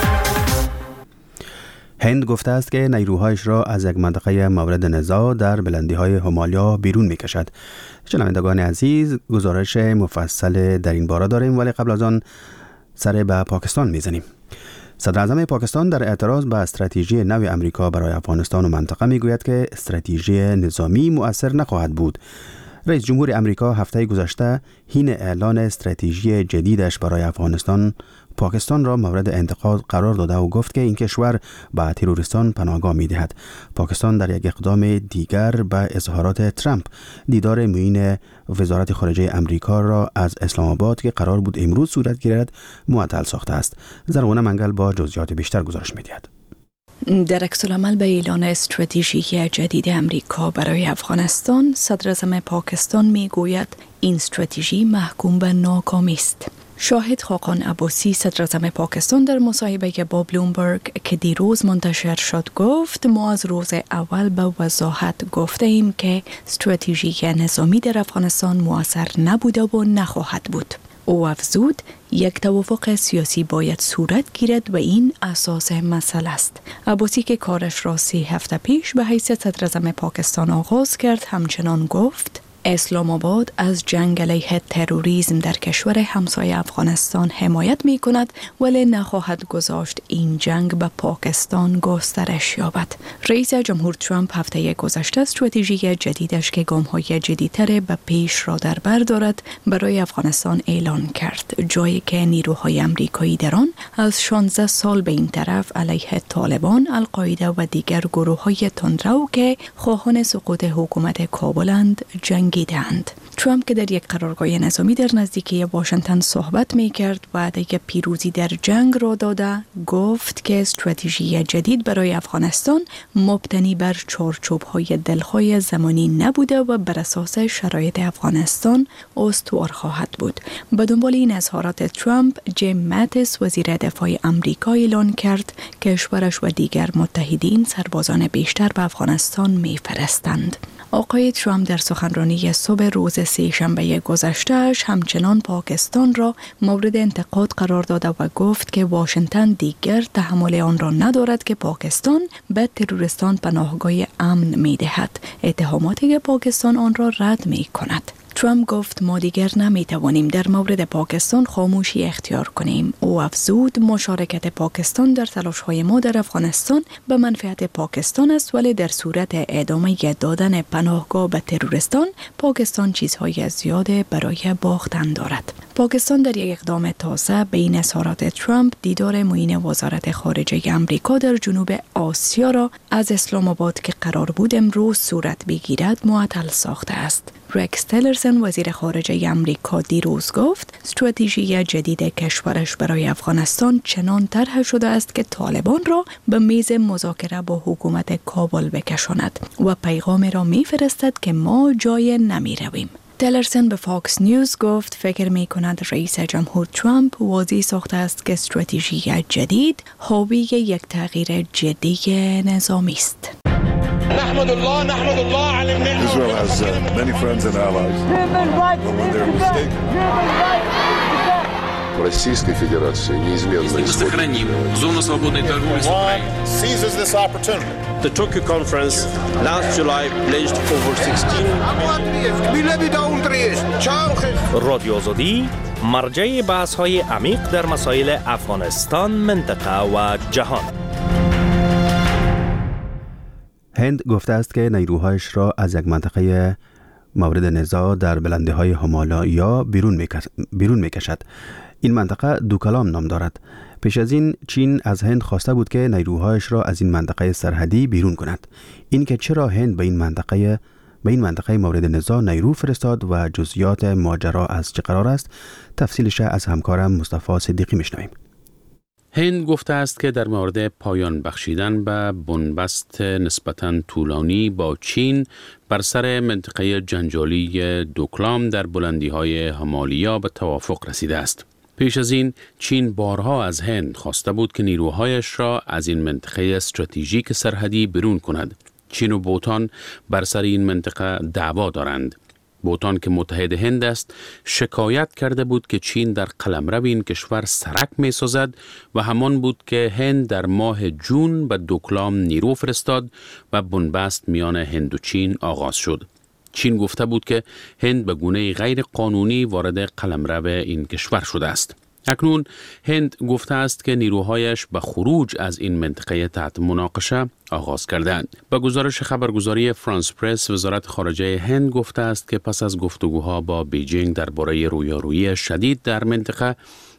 هند گفته است که نیروهایش را از یک منطقه مورد نزاع در بلندی‌های همالیا بیرون می‌کشد. شنوندگان عزیز، گزارش مفصل در این باره داریم، ولی قبل از آن سر به پاکستان می‌زنیم. صدر اعظم پاکستان در اعتراض به استراتژی نو امریکا برای افغانستان و منطقه می‌گوید که استراتژی نظامی مؤثر نخواهد بود. رئیس جمهور امریکا هفته گذشته حین اعلان استراتژی جدیدش برای افغانستان پاکستان را مورد انتقاد قرار داده و گفت که این کشور به تروریستان پناهگاه می‌دهد. پاکستان در یک اقدام دیگر به اظهارات ترامپ دیدار معین وزارت خارجه امریکا را از اسلام آباد که قرار بود امروز صورت گیرد معطل ساخته است. زرغونه منگل با جزئیات بیشتر گزارش می‌دهد. در عکس العمل به اعلان استراتژی جدید امریکا برای افغانستان، صدر اعظم پاکستان میگوید این استراتژی محکوم به ناکامی است. شاهد خاقان عباسی، صدر اعظم پاکستان، در مصاحبه با بلومبرگ که دیروز منتشر شد گفت: ما از روز اول به وضاحت گفته ایم که استراتژی نظامی در افغانستان مؤثر نبوده و نخواهد بود. او افزود: یک توافق سیاسی باید صورت گیرد و این اساس مسئله است. عباسی که کارش را 3 هفته پیش به حیث صدر اعظم پاکستان آغاز کرد، همچنان گفت: اسلام آباد از جنگ علیه تروریسم در کشور همسایه افغانستان حمایت می کند، ولی نخواهد گذاشت این جنگ به پاکستان گسترش یابد. رئیس جمهور ترامپ هفته گذشته استراتژی جدیدش که گام‌های جدیدتر به پیش را در بر دارد برای افغانستان اعلان کرد، جایی که نیروهای امریکایی در آن از 16 سال به این طرف علیه طالبان، القاعده و دیگر گروه‌های تندرو که خواهان سقوط حکومت کابلند جنگیدند. ترامپ که در یک قرارگاه نظامی در نزدیکی واشنگتن صحبت می کرد و وعده پیروزی در جنگ را داده، گفت که استراتژی جدید برای افغانستان مبتنی بر چارچوب‌های دلخواه زمانی نبوده و بر اساس شرایط افغانستان استوار خواهد بود. به دنبال این اظهارات ترامپ، جیم ماتیس وزیر دفاع آمریکا اعلان کرد کشورش و دیگر متحدین سربازان بیشتر به افغانستان می‌فرستند. آقای ترامپ در سخنرانی صبح روز سه‌شنبه گذشته‌اش همچنان پاکستان را مورد انتقاد قرار داده و گفت که واشنگتن دیگر تحمل آن را ندارد که پاکستان به تروریستان پناهگاه امن می‌دهد. اتهاماتی که پاکستان آن را رد می‌کند. ترامپ گفت: ما دیگر نمی‌توانیم در مورد پاکستان خاموشی اختیار کنیم. او افزود: مشارکت پاکستان در تلاش‌های ما در افغانستان به منفعت پاکستان است، ولی در صورت ادامه دادن پناهگاه به تروریستان، پاکستان چیزهای زیاد برای باختن دارد. پاکستان در یک اقدام تازه به این اظهارات ترامپ دیدار معین وزارت خارجه امریکا در جنوب آسیا را از اسلام آباد که قرار بود امروز صورت بگیرد معطل ساخته است. رکس تیلرسن وزیر خارجه امریکا دیروز گفت استراتژی جدید کشورش برای افغانستان چنان طرح شده است که طالبان را به میز مذاکره با حکومت کابل بکشاند و پیغام را می‌فرستد که ما جای نمی‌رویم. تیلرسن به فاکس نیوز گفت فکر می کند رئیس جمهور ترامپ واضح ساخته است که استراتژی جدید حاوی یک تغییر جدی نظامی است. نحمد الله على النعمة. Israel has many friends and allies. But when they're mistaken. Российской Федерации неизменно сохраним зону свободной торговли с Украиной. Seizes this opportunity. The Tokyo conference last July pledged over 16 رادیو آزادی مرجع بحث‌های عمیق در مسائل افغانستان، منطقه و جهان. هند گفته است که نیروهایش را از یک منطقه مورد نزاع در بلندی‌های هیمالایا بیرون می‌کشد. این منطقه دوکلام نام دارد. پیش از این چین از هند خواسته بود که نیروهایش را از این منطقه سرحدی بیرون کند. این که چرا هند به این منطقه مورد نزاع نیرو فرستاد و جزئیات ماجرا از چه قرار است، تفصیلش از همکارم مصطفی صدیقی میشنویم. هند گفته است که در مورد پایان بخشیدن به بنبست نسبتاً طولانی با چین بر سر منطقه جنجالی دوکلام در بلندی‌های هیمالیا به توافق رسیده است. پیش از این چین بارها از هند خواسته بود که نیروهایش را از این منطقه استراتژیک سرحدی بیرون کند. چین و بوتان بر سر این منطقه دعوا دارند. بوتان که متحد هند است شکایت کرده بود که چین در قلمرو این کشور سرک می سازد و همان بود که هند در ماه جون به دوکلام نیرو فرستاد و بنبست میان هند و چین آغاز شد. چین گفته بود که هند به گونه غیر قانونی وارد قلمرو این کشور شده است. اکنون هند گفته است که نیروهایش به خروج از این منطقه تحت مناقشه آغاز کردند. با گزارش خبرگزاری فرانس پرس، وزارت خارجه هند گفته است که پس از گفتگوها با بیجینگ درباره رویارویی شدید در منطقه،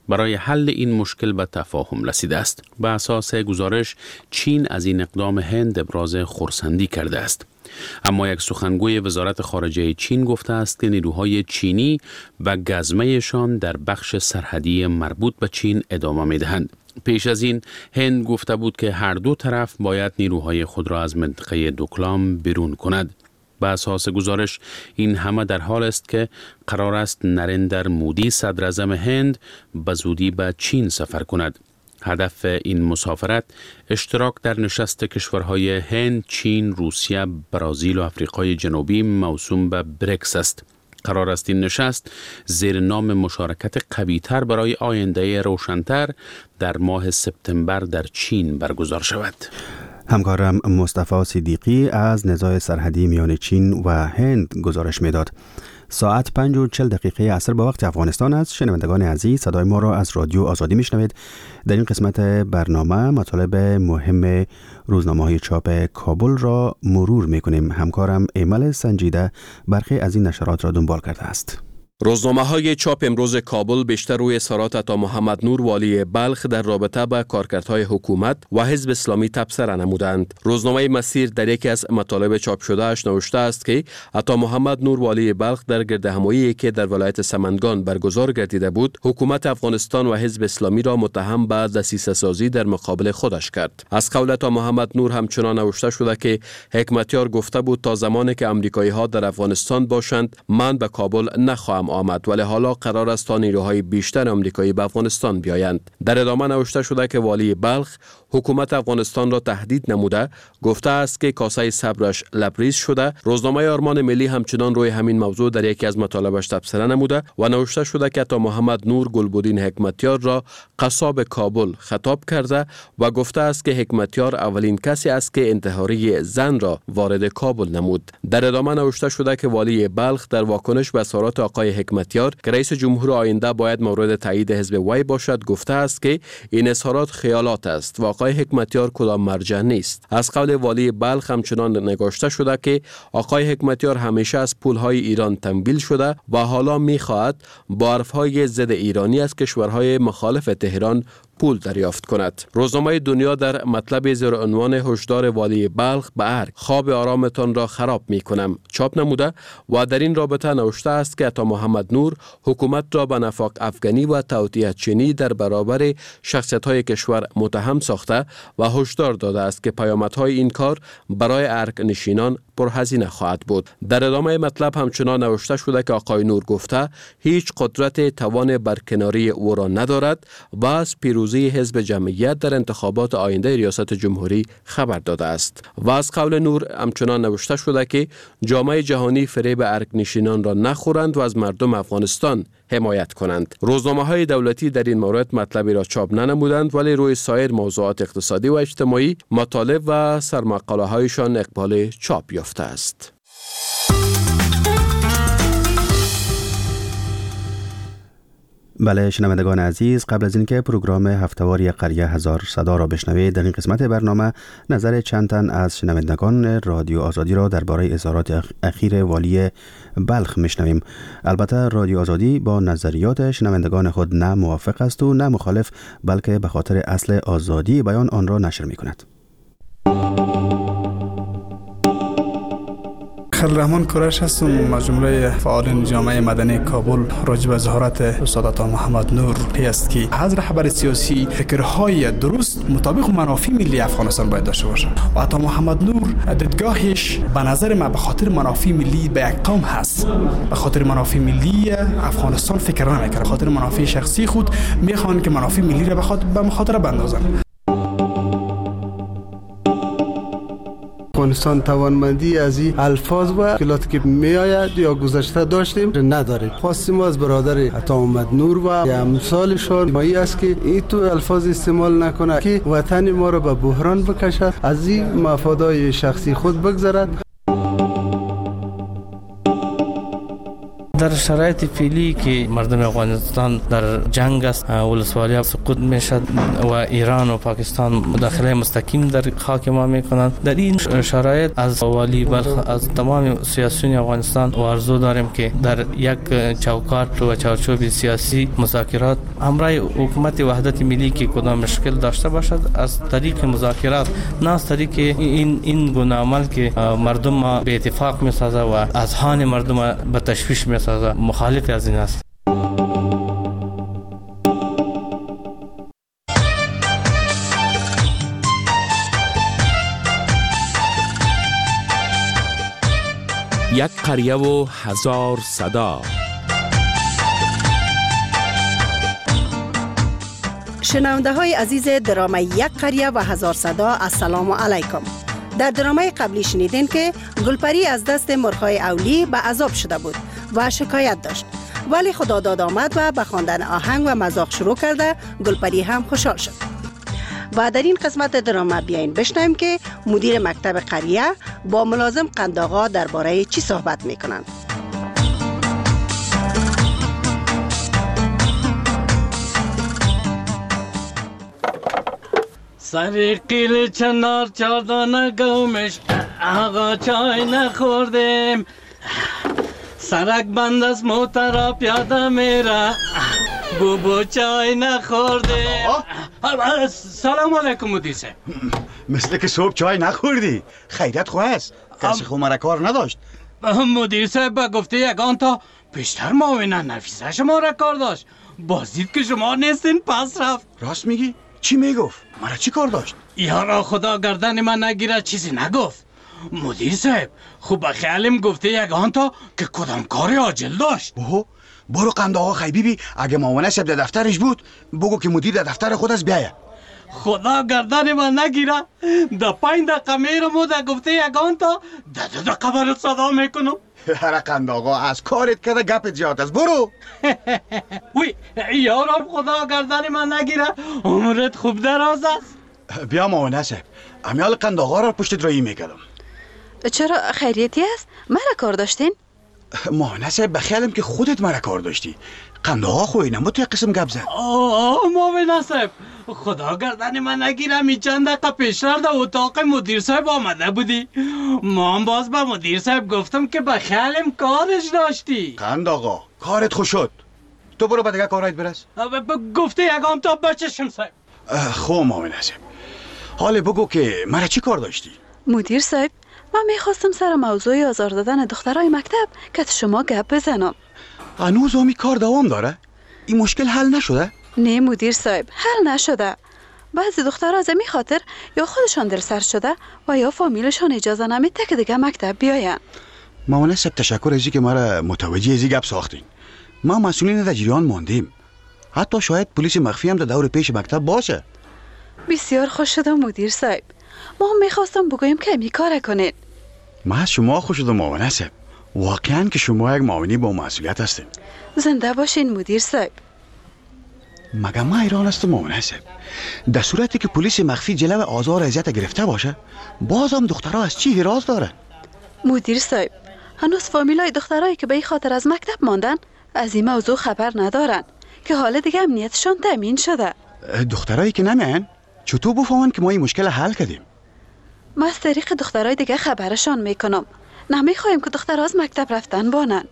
برای حل این مشکل به تفاهم رسیده است. به اساس گزارش چین از این اقدام هند ابراز خرسندی کرده است. اما یک سخنگوی وزارت خارجه چین گفته است که نیروهای چینی و گزمه‌شان در بخش سرحدی مربوط به چین ادامه می‌دهند. پیش از این هند گفته بود که هر دو طرف باید نیروهای خود را از منطقه دوکلام بیرون کند. به اساس گزارش این همه در حال است که قرار است نریندر مودی صدر اعظم هند به زودی به چین سفر کند. هدف این مسافرت اشتراک در نشست کشورهای هند، چین، روسیه، برزیل و آفریقای جنوبی موسوم به بریکس است. قرار است این نشست زیر نام مشارکت قوی‌تر برای آینده روشن‌تر در ماه سپتامبر در چین برگزار شود. همکارم مصطفی صدیقی از نزاع سرحدی میان چین و هند گزارش میداد. ساعت 5:40 عصر به وقت افغانستان است. شنوندگان عزیز، صدای ما را از رادیو آزادی میشنوید. در این قسمت برنامه مطالب مهم روزنامه‌های چاپ کابل را مرور میکنیم. همکارم ایمل سنجیده برخی از این نشرات را دنبال کرده است. روزنامه‌های چاپ امروز کابل بیشتر روی اظهارات عطا محمد نور والی بلخ در رابطه با کارکردهای حکومت و حزب اسلامی تبصره نمودند. روزنامه مسیر در یکی از مطالب چاپ شده اش نوشته است که عطا محمد نور والی بلخ در گردهمایی که در ولایت سمنگان برگزار گردیده بود، حکومت افغانستان و حزب اسلامی را متهم به دسیسه سازی در مقابل خودش کرد. از قول عطا محمد نور همچنان نوشته شده که حکمتیار گفته بود تا زمانی که آمریکایی‌ها در افغانستان باشند من به کابل نخواهم آمد، ولی حالا قرار است تا نیروهای بیشتر آمریکایی به افغانستان بیایند. در ادامه نوشته شده که والی بلخ حکومت افغانستان را تهدید نموده، گفته است که کاسه صبرش لبریز شده. روزنامه آرمان ملی همچنان روی همین موضوع در یکی از مطالبش تبصره نموده و نوشته شده که عطا محمد نور گلبدین حکمتیار را قصاب کابل خطاب کرده و گفته است که حکمتیار اولین کسی است که انتحاری زن را وارد کابل نمود. در ادامه نوشته شده که والی بلخ در واکنش به اظهارات آقای حکمتیار که رئیس جمهور آینده باید مورد تایید حزب وی باشد گفته است که این اظهارات خیالات است و آقای حکمتیار کدام مرجع نیست. از قول والی بلخ همچنان نگاشته شده که آقای حکمتیار همیشه از پولهای ایران تنبیل شده و حالا می‌خواهد با حرفهای ضد ایرانی از کشورهای مخالف تهران پول دریافت کند. روزنامه دنیا در مطلب زیر عنوان هشدار والی بلخ به ارگ خواب آرامتان را خراب می کنم چاپ نموده و در این رابطه نوشته است که عطا محمد نور حکومت را به نفاق افغانی و توطئه چینی در برابر شخصیت‌های کشور متهم ساخته و هشدار داده است که پیامدهای این کار برای ارگ نشینان پرهزینه خواهد بود. در ادامه مطلب همچنان نوشته شده که آقای نور گفته هیچ قدرت توان برکناری او را ندارد و از پیروزی حزب جمعیت در انتخابات آینده ریاست جمهوری خبر داده است. و از قول نور همچنان نوشته شده که جامعه جهانی فریب ارگ نشینان را نخورند و از مردم افغانستان حمایت کنند. روزنامه‌های دولتی در این مورد مطلبی را چاپ ننمودند، ولی روی سایر موضوعات اقتصادی و اجتماعی مطالب و سرمقاله‌هایشان اقبال چاپ یافته است. بله شنوندگان عزیز، قبل از اینکه پروگرام هفتهواری قریه هزار صدا را بشنوید، در این قسمت برنامه نظر چند تن از شنوندگان رادیو آزادی را درباره اظهارات اخیر والی بلخ میشنویم. البته رادیو آزادی با نظریات شنوندگان خود نه موافق است و نه مخالف، بلکه به خاطر اصل آزادی بیان آن را نشر میکند. خلیلرحمان کورش هستم، از جمله فعالین جامعه مدنی کابل. راجع به اظهارات استاد عطا محمد نور است که از رهبر سیاسی فکرهای درست مطابق منافع ملی افغانستان باید داشته باشه و عطا محمد نور دیدگاهش به نظر من به خاطر منافع ملی به یک قوم هست، به خاطر منافع ملی افغانستان فکر نمیکنه، به خاطر منافع شخصی خود میخوان که منافع ملی را به مخاطره بندازن. افغانستان توانمندی از این الفاظ و مشکلاتی که می آید یا گذشته داشتیم نداریم. خواستیم از برادر عطا محمد نور و امثالشان مایی است که این تو الفاظ استعمال نکنه که وطن ما را به بحران بکشد، از این مفادهای شخصی خود بگذرد. در شرایط فعلی که مردم افغانستان در جنگ است، ولسوالی سقوط میشد و ایران و پاکستان مداخله مستقیم در خاک ما میکنند، در این شرایط از والی بلخ از تمام سیاسیون افغانستان آرزو داریم که در یک چوکاٹ و چارچوب سیاسی مذاکرات همراه حکومت وحدت ملی که کدام مشکل داشته باشد از طریق مذاکرات، نه از طریق این گونه عمل که مردم ما به اتفاق میسازه و اذهان مردم به تشویش میسازه، مخالف از این است. یک قریه و هزار صدا. شنونده های عزیز درام یک قریه و هزار صدا، السلام علیکم. در درامای قبلی شنیدین که گلپری از دست مرغ‌های اولی به عذاب شده بود و شکایت داشت، ولی خدا داد آمد و به خواندن آهنگ و مذاق شروع کرده. گلپری هم خوشحال شد. و در این قسمت دراما بیاین بشنویم که مدیر مکتب قریه با ملازم قنداقا درباره چی صحبت میکنند. سر قیل چنار چاردانه گومش آقا چای نخوردیم، سرک بند از موترا پیاده میره بوبو چای نخوردیم. سلام علیکم مدیر صاحب. مثل که صبح چای نخوردی. خیرت خواه است، کسی خمره کار نداشت. مدیر صاحب با گفته یگان تا بیشتر معاونه نفیسه شما را کار داشت، بازدید که شما نیستین پس رفت. راست میگی؟ چی میگفت؟ مرا چی کار داشت؟ یارا خدا گردن من نگیره، چیزی نگفت. مدیر صاحب خوب خیالم گفته یگان تا که کدام کاری عاجل داشت. برو قند آقا خیبیبی، اگه معاونه صاحب در دفترش بود بگو که مدیر در دفتر خود از بیایه. خدا گردن من نگیره، در 5 دقیقه میرم در گفته یگان تا در 2 دقیقه برات صدا میکنم. هر قند آقا از کارت کرده گپت زیاد است، برو. وی یارم خدا گردن من نگیره، عمرت خوب دراز است. بیا معاونه صاحب، امیال قند آقا را پشتت رایی میکردم. چرا خیریتی است؟ مرا کار داشتین؟ معاونه صاحب بخیالم که خودت مرا کار داشتی. قند آقا خوی نمو توی قسم گپ زد. معاونه صاحب خدا گردن من نگیره، می چند دقیقه پیشتر در اتاق مدیر صاحب آمده بودی، من باز به مدیر صاحب گفتم که بخیالم کارش داشتی. قند آقا کارت خوش شد، تو برو به دیگه کارایت برس. گفته یگان تا بچشم صاحب. خوب معاونه صاحب، حالا بگو که مرا چی کار داشتی؟ مدیر صاحب من میخواستم سر موضوع آزار دادن دخترای مکتب که شما گپ بزنم. هنوز همی کار دوام داره؟ این مشکل حل نشده؟ نه مدیر صاحب حل نشده. بعضی دخترها از این خاطر یا خودشان دل سر شده و یا فامیلشان اجازه نمیده که دیگه مکتب بیاین. معاونه صاحب تشکر ازی که مرا متوجه ازی گپ ساختین. ما مسئولین در جریان ماندیم، حتی شاید پلیس مخفی هم در دور پیش مکتب باشه. بسیار خوش شدم مدیر صاحب، ما هم میخواستم بگویم که می کار کنین. ما از شما خوش شدم معاونه صاحب، واقعا که شما یک معاونی با مسئولیت هستین. زنده باشین مدیر صاحب. مگه ما ایران هستم معاونه صاحب، در صورتی که پلیس مخفی جلو آزار و اذیت گرفته باشه بازم دخترها از چی حراس داره؟ مدیر صاحب هنوز فامیلای دخترایی که به این خاطر از مکتب ماندن از این موضوع خبر ندارن که حالا دیگه امنیتشان تامین شده. دخترایی که نمیان چطور بفهمن که ما این مشکل حل کردیم؟ ما از طریق دخترای دیگه خبرشان میکنم، نمیخوایم که دخترها از مکتب رفتن بانن.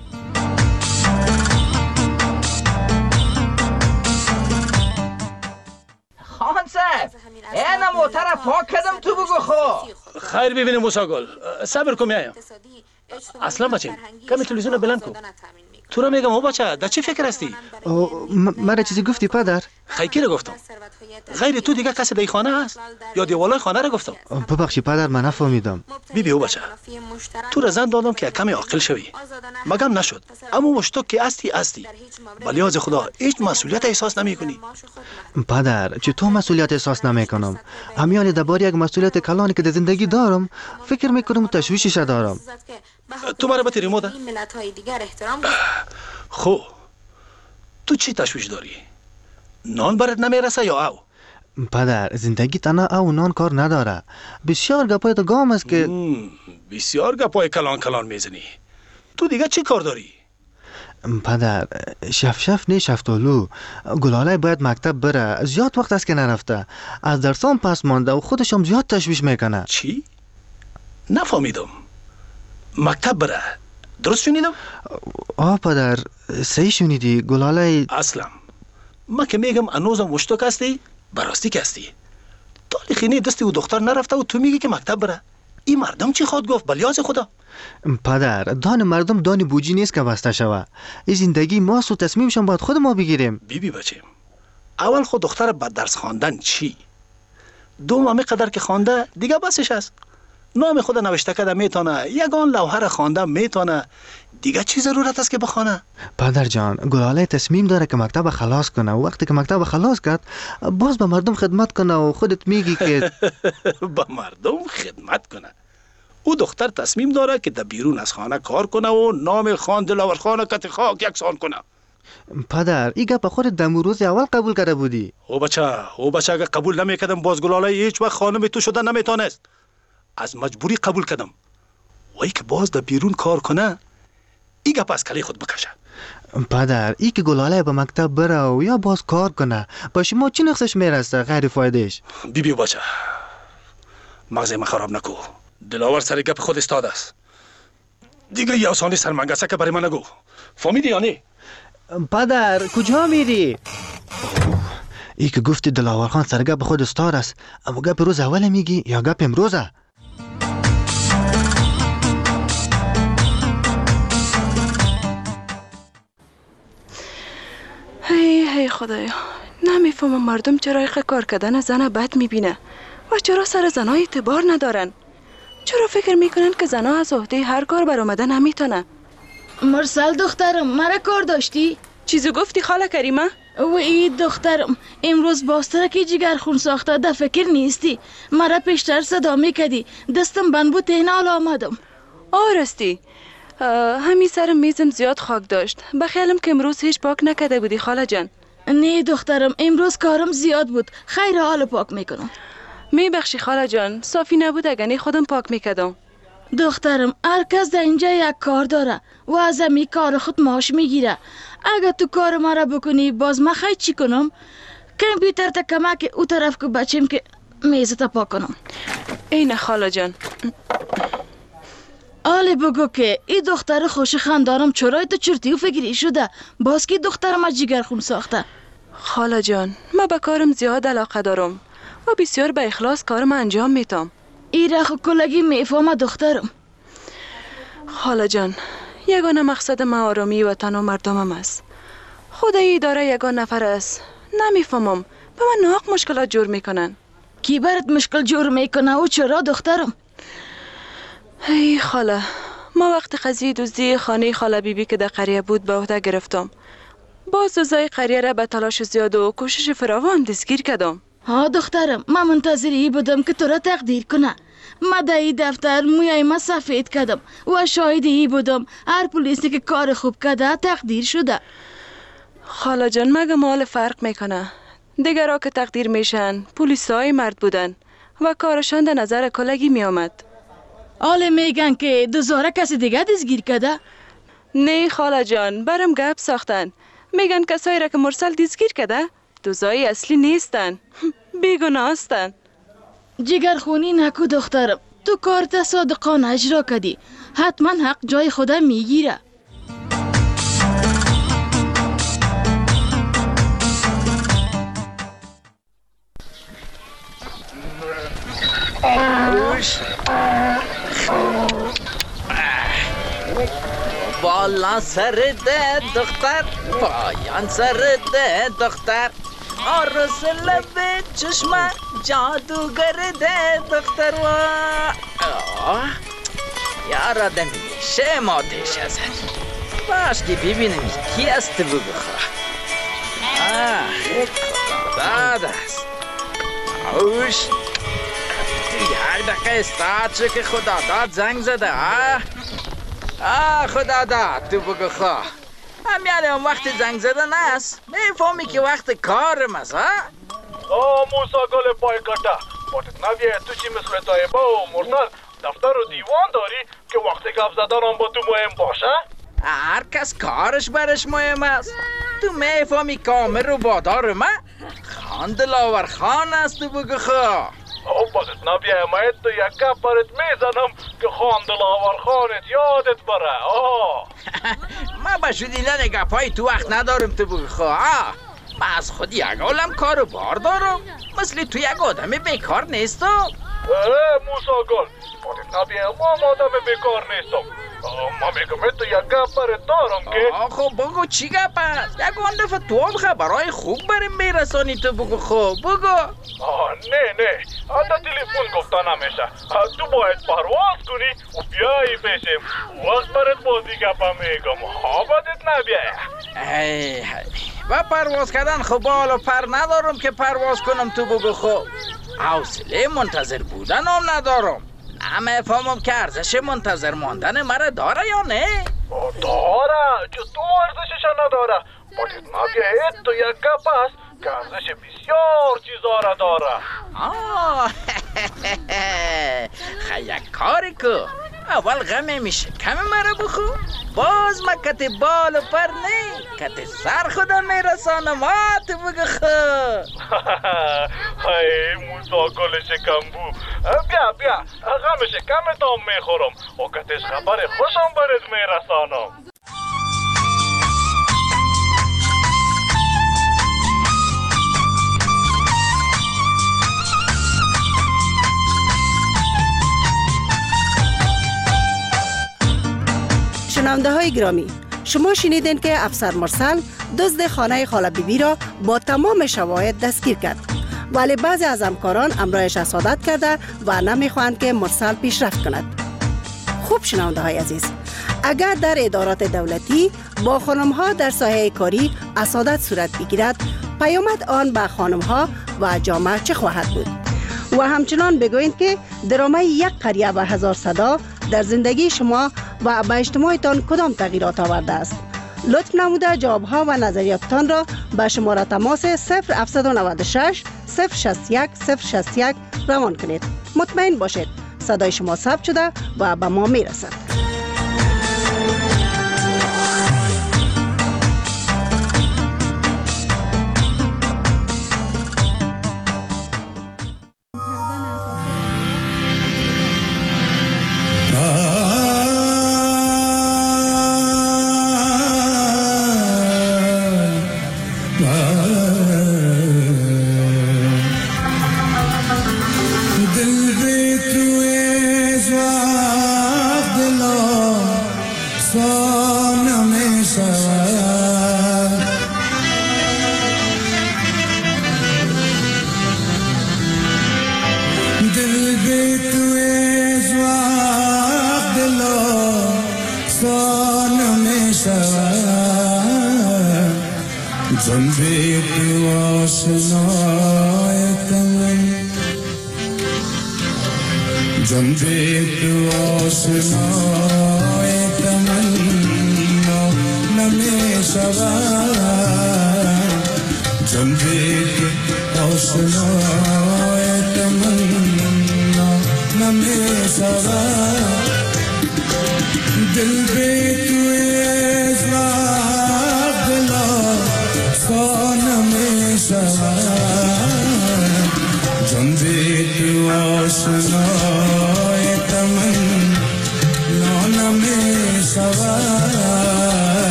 خان صاحب این موتر پاک کردم تو بگو خو. خیر ببینیم موساگل، صبر کن میایم. اصلا بچه کمی تلویزیون بلند کن. تو را میگم او بچه در چی فکر هستی؟ مرا چیزی گفتی پدر؟ خیلی رو گفتم. غیر تو دیگه کسی در خانه هست یا دیوالای خانه رو گفتم؟ ببخشی پدر من نفهمیدم. بی او بچه تو را زن دادم که کمی عاقل شوی، مگم نشد، اما مشتاق که استی ولی از خدا هیچ مسئولیت احساس نمی کنی. پدر چطور مسئولیت احساس نمی کنم؟ همیان درباره یک مسئولیت کلانی که در زندگی دارم فکر میکنم تشویشش دارم. تو مرا بتیری موده؟ خب تو چی تشویش داری؟ نان برات نمیرسه یا او؟ پدر زندگی تنها او نان کار نداره، بسیار گپای تو گام است که بسیار گپای کلان میزنی. تو دیگه چی کار داری؟ پدر شف نه شفتالو. گلاله باید مکتب بره. زیاد وقت است که نرفته. از درسام پس مانده و خودش هم زیاد تشویش میکنه. چی؟ نفهمیدم. مکتب بره. درست شنیدم؟ پدر صحیح شنیدی. گلاله اصلا ما که میگم انوزم مشتاق هستی براستی که هستی. تالیخینه دستی و دختر نرفته و تو میگی که مکتب بره. این مردم چی خواد گفت بلیاز خدا؟ پدر دان مردم دان بوجی نیست که بسته شوه. این زندگی ماست و تصمیمشان باید خود ما بگیریم. بی بچه اول خود دختر با درس خواندن چی؟ دوم همه قدر که خوانده دیگه بسش است. نام خود نوشته کده میتونه، یگان لوحه را خوانده میتونه، دیگه چی ضرورت است که بخونه؟ پدر جان گلاله تصمیم داره که مکتب خلاص کنه و وقتی که مکتب خلاص کرد باز به مردم خدمت کنه و خودت میگی که به مردم خدمت کنه. او دختر تصمیم داره که در بیرون از خانه کار کنه و نام خان دلاور خان کت خاک یکسان کنه. پدر این گپ خودت در روز اول قبول کرده بودی. او بچه اگه قبول نمیکردم باز گلاله هیچ وقت خانم تو شده نمیتونست. از مجبوری قبول کردم. وای که باز در بیرون کار کنه این گپ از کلی خود بکشه. پدر ای که گلاله به مکتب بره و یا باز کار کنه با شما چی نقصش میرسه غیر فایدهش؟ بی بچه مغز ما خراب نکو. دلاور سر گپ خود استاد است. دیگه یه آسانی سرمنگسه که برای من نگو. فهمیدی یا نه؟ پدر کجا میری؟ ای که گفتی دلاور خان سر گپ خود استاد است، اما گپ روز اول میگی یا گپ امروزه؟ هی خدایا، نمیفهمم مردم چرا ایخه کار کردن زن بد میبینه و چرا سر زنها اعتبار ندارن. چرا فکر میکنن که زنها از عهده هر کار برآمده نمیتونه؟ مرسل دخترم مرا کار داشتی؟ چیزو گفتی خاله کریمه؟ و ای دخترم امروز باستره که جگر خون ساخته ده فکر نیستی. مرا پیشتر صدا میکدی دستم بند بود تهنا آمدم. راستی همین سر میزم زیاد خاک داشت. بخیالم که امروز هیچ پاک نکده بودی خاله جان. نه دخترم امروز کارم زیاد بود. خیر حال پاک میکنم. میبخشی خاله جان، صافی نبود اگه خودم پاک میکردم. دخترم هر کس در اینجا یک کار داره و از امی کار خود معاش میگیره. اگه تو کار مرا بکنی باز من خیلی چی کنم؟ کمپیوتر تا کمک او طرف که بچیم که میزتا پاک کنم. اینه خاله جان. آلی بگو که این دختر خوش خاندارم چرای تو چرتی و فکری شده باز که دخترم از جگر خون ساخته. خاله جان من به کارم زیاد علاقه دارم و بسیار به اخلاص کارم انجام میتم. ایره خو کلگی میفهمه دخترم. خاله جان یگانه مقصد من آرامی وطن و مردمم است. خدایی داره یگان نفر است. نمیفهمم به من ناق مشکلات جور میکنن. کی برات مشکل جور میکنه و چرا دخترم؟ هی خاله ما وقت قضیه دزدی خانه خاله بیبی که در قریه بود به عهده گرفتم. باز دوزای قریه را به تلاش زیاد و کوشش فراوان دستگیر کردم. ها دخترم من منتظری بودم که تو را تقدیر کنه. من در این دفتر مویای ما سفید کردم و شاهدی بودم هر پلیسی که کار خوب کرده تقدیر شده. خاله جان مگه مال فرق میکنه؟ دیگرها که تقدیر میشن پلیسای مرد بودن و کارشان در نظر کلگی میامد. آله میگن که دوزاره کسی دیگه دستگیر کرده؟ نه خاله جان برم گپ ساختن. میگن کسایی را که مرسل دستگیر کرده دوزای اصلی نیستن، بیگناه هستن. جگر خونی نکو دخترم، تو کارت صادقانه اجرا کردی، حتما حق جای خودم میگیره. بالا سر ده دختر پایان سر ده دختر آرس لب چشم جادوگر ده دختر یار آدم میشه مادش ازد باش که ببینم کی است بگو داد است اوش هر دقیقه استاد شو که خدا داد زنگ زده خدا داد تو بگو خواه همیانه اون وقت زنگ زدن است میفهمی که وقت کارم است موسا گل پای کتا باتت نویه تو چی مثل طایبه و مرسل دفتر و دیوان داری که وقت گفت زدن هم با تو مهم باشه؟ هر کس کارش برش مهم است. تو میفهمی کامل رو بادار من خان دلاور خان است تو بگو خواه. بدت نبیه تو یک گپ برت میزنم که خان دلاور خانت یادت بره. من به شدیدن گپای تو وقت ندارم تو بگو خواه. من از خود یک عالم کار و بار دارم، مثل تو یک آدم بیکار نیستم. موسا گل بدت نبیه ما آدم بیکار نیستم. ما میگم تو یک گپ برت دارم که خب بگو چی گپ است؟ یک آن دفعه تو هم خبرهای خوب بریم میرسانی تو بگو. خوب بگو. نه تا تلفن گفته نمیشه. تو باید پرواز کنی و بیایی پیشم. وقت برات بازی گپا میگم. بدت نبیه. و پرواز کردن خب بالا پر ندارم که پرواز کنم تو بگو. خوب حوصله منتظر بودن هم ندارم. نمیفهمم که ارزش منتظر ماندن مرا داره یا نه؟ داره. تو ارزشش نداره. بدت نبیه تو یک گپ است که ارزش بسیار چیزا را داره. یک کاری که اول غمه میشه کم مرا بخو، باز ما کت بال و پر نه کت سر خدا میرسانم. تو بگو خو. های موسا گل شکمبو، بیا غم شکم تام میخورم و کتش خبر خوشم برد میرسانم. شنونده های گرامی، شما شنیدین که افسر مرسل دزد خانه خاله بیبی را با تمام شواهد دستگیر کرد، ولی بعضی از همکاران امرایش حسادت کرده و نمیخواهند که مرسل پیشرفت کند. خوب شنونده های عزیز، اگر در ادارات دولتی با خانم ها در ساحه کاری حسادت صورت بگیرد، پیامد آن به خانم ها و جامعه چه خواهد بود؟ و همچنان بگویید که درامه یک قریه و هزار صدا در زندگی شما و به اجتماعتان کدام تغییرات آورده است؟ لطف نموده جوابها و نظریاتتان را به شماره تماس 0796 061 061 روان کنید. مطمئن باشید صدای شما ثبت شده و به ما میرسد.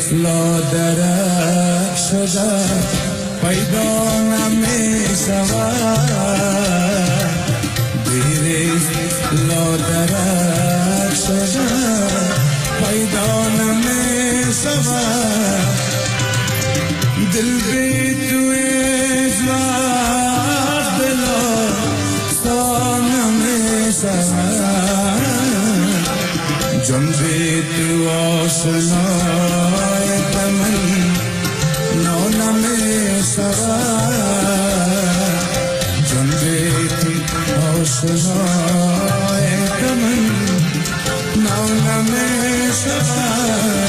لادرک شده پیدا نمی شود دیریز لادرک شده پیدا نمی شود دل بی توی زوار دلا سا نمی شود جان بی تو آشنای تمن نو نمی شود جان بی تو آشنای تمن نو نمی شود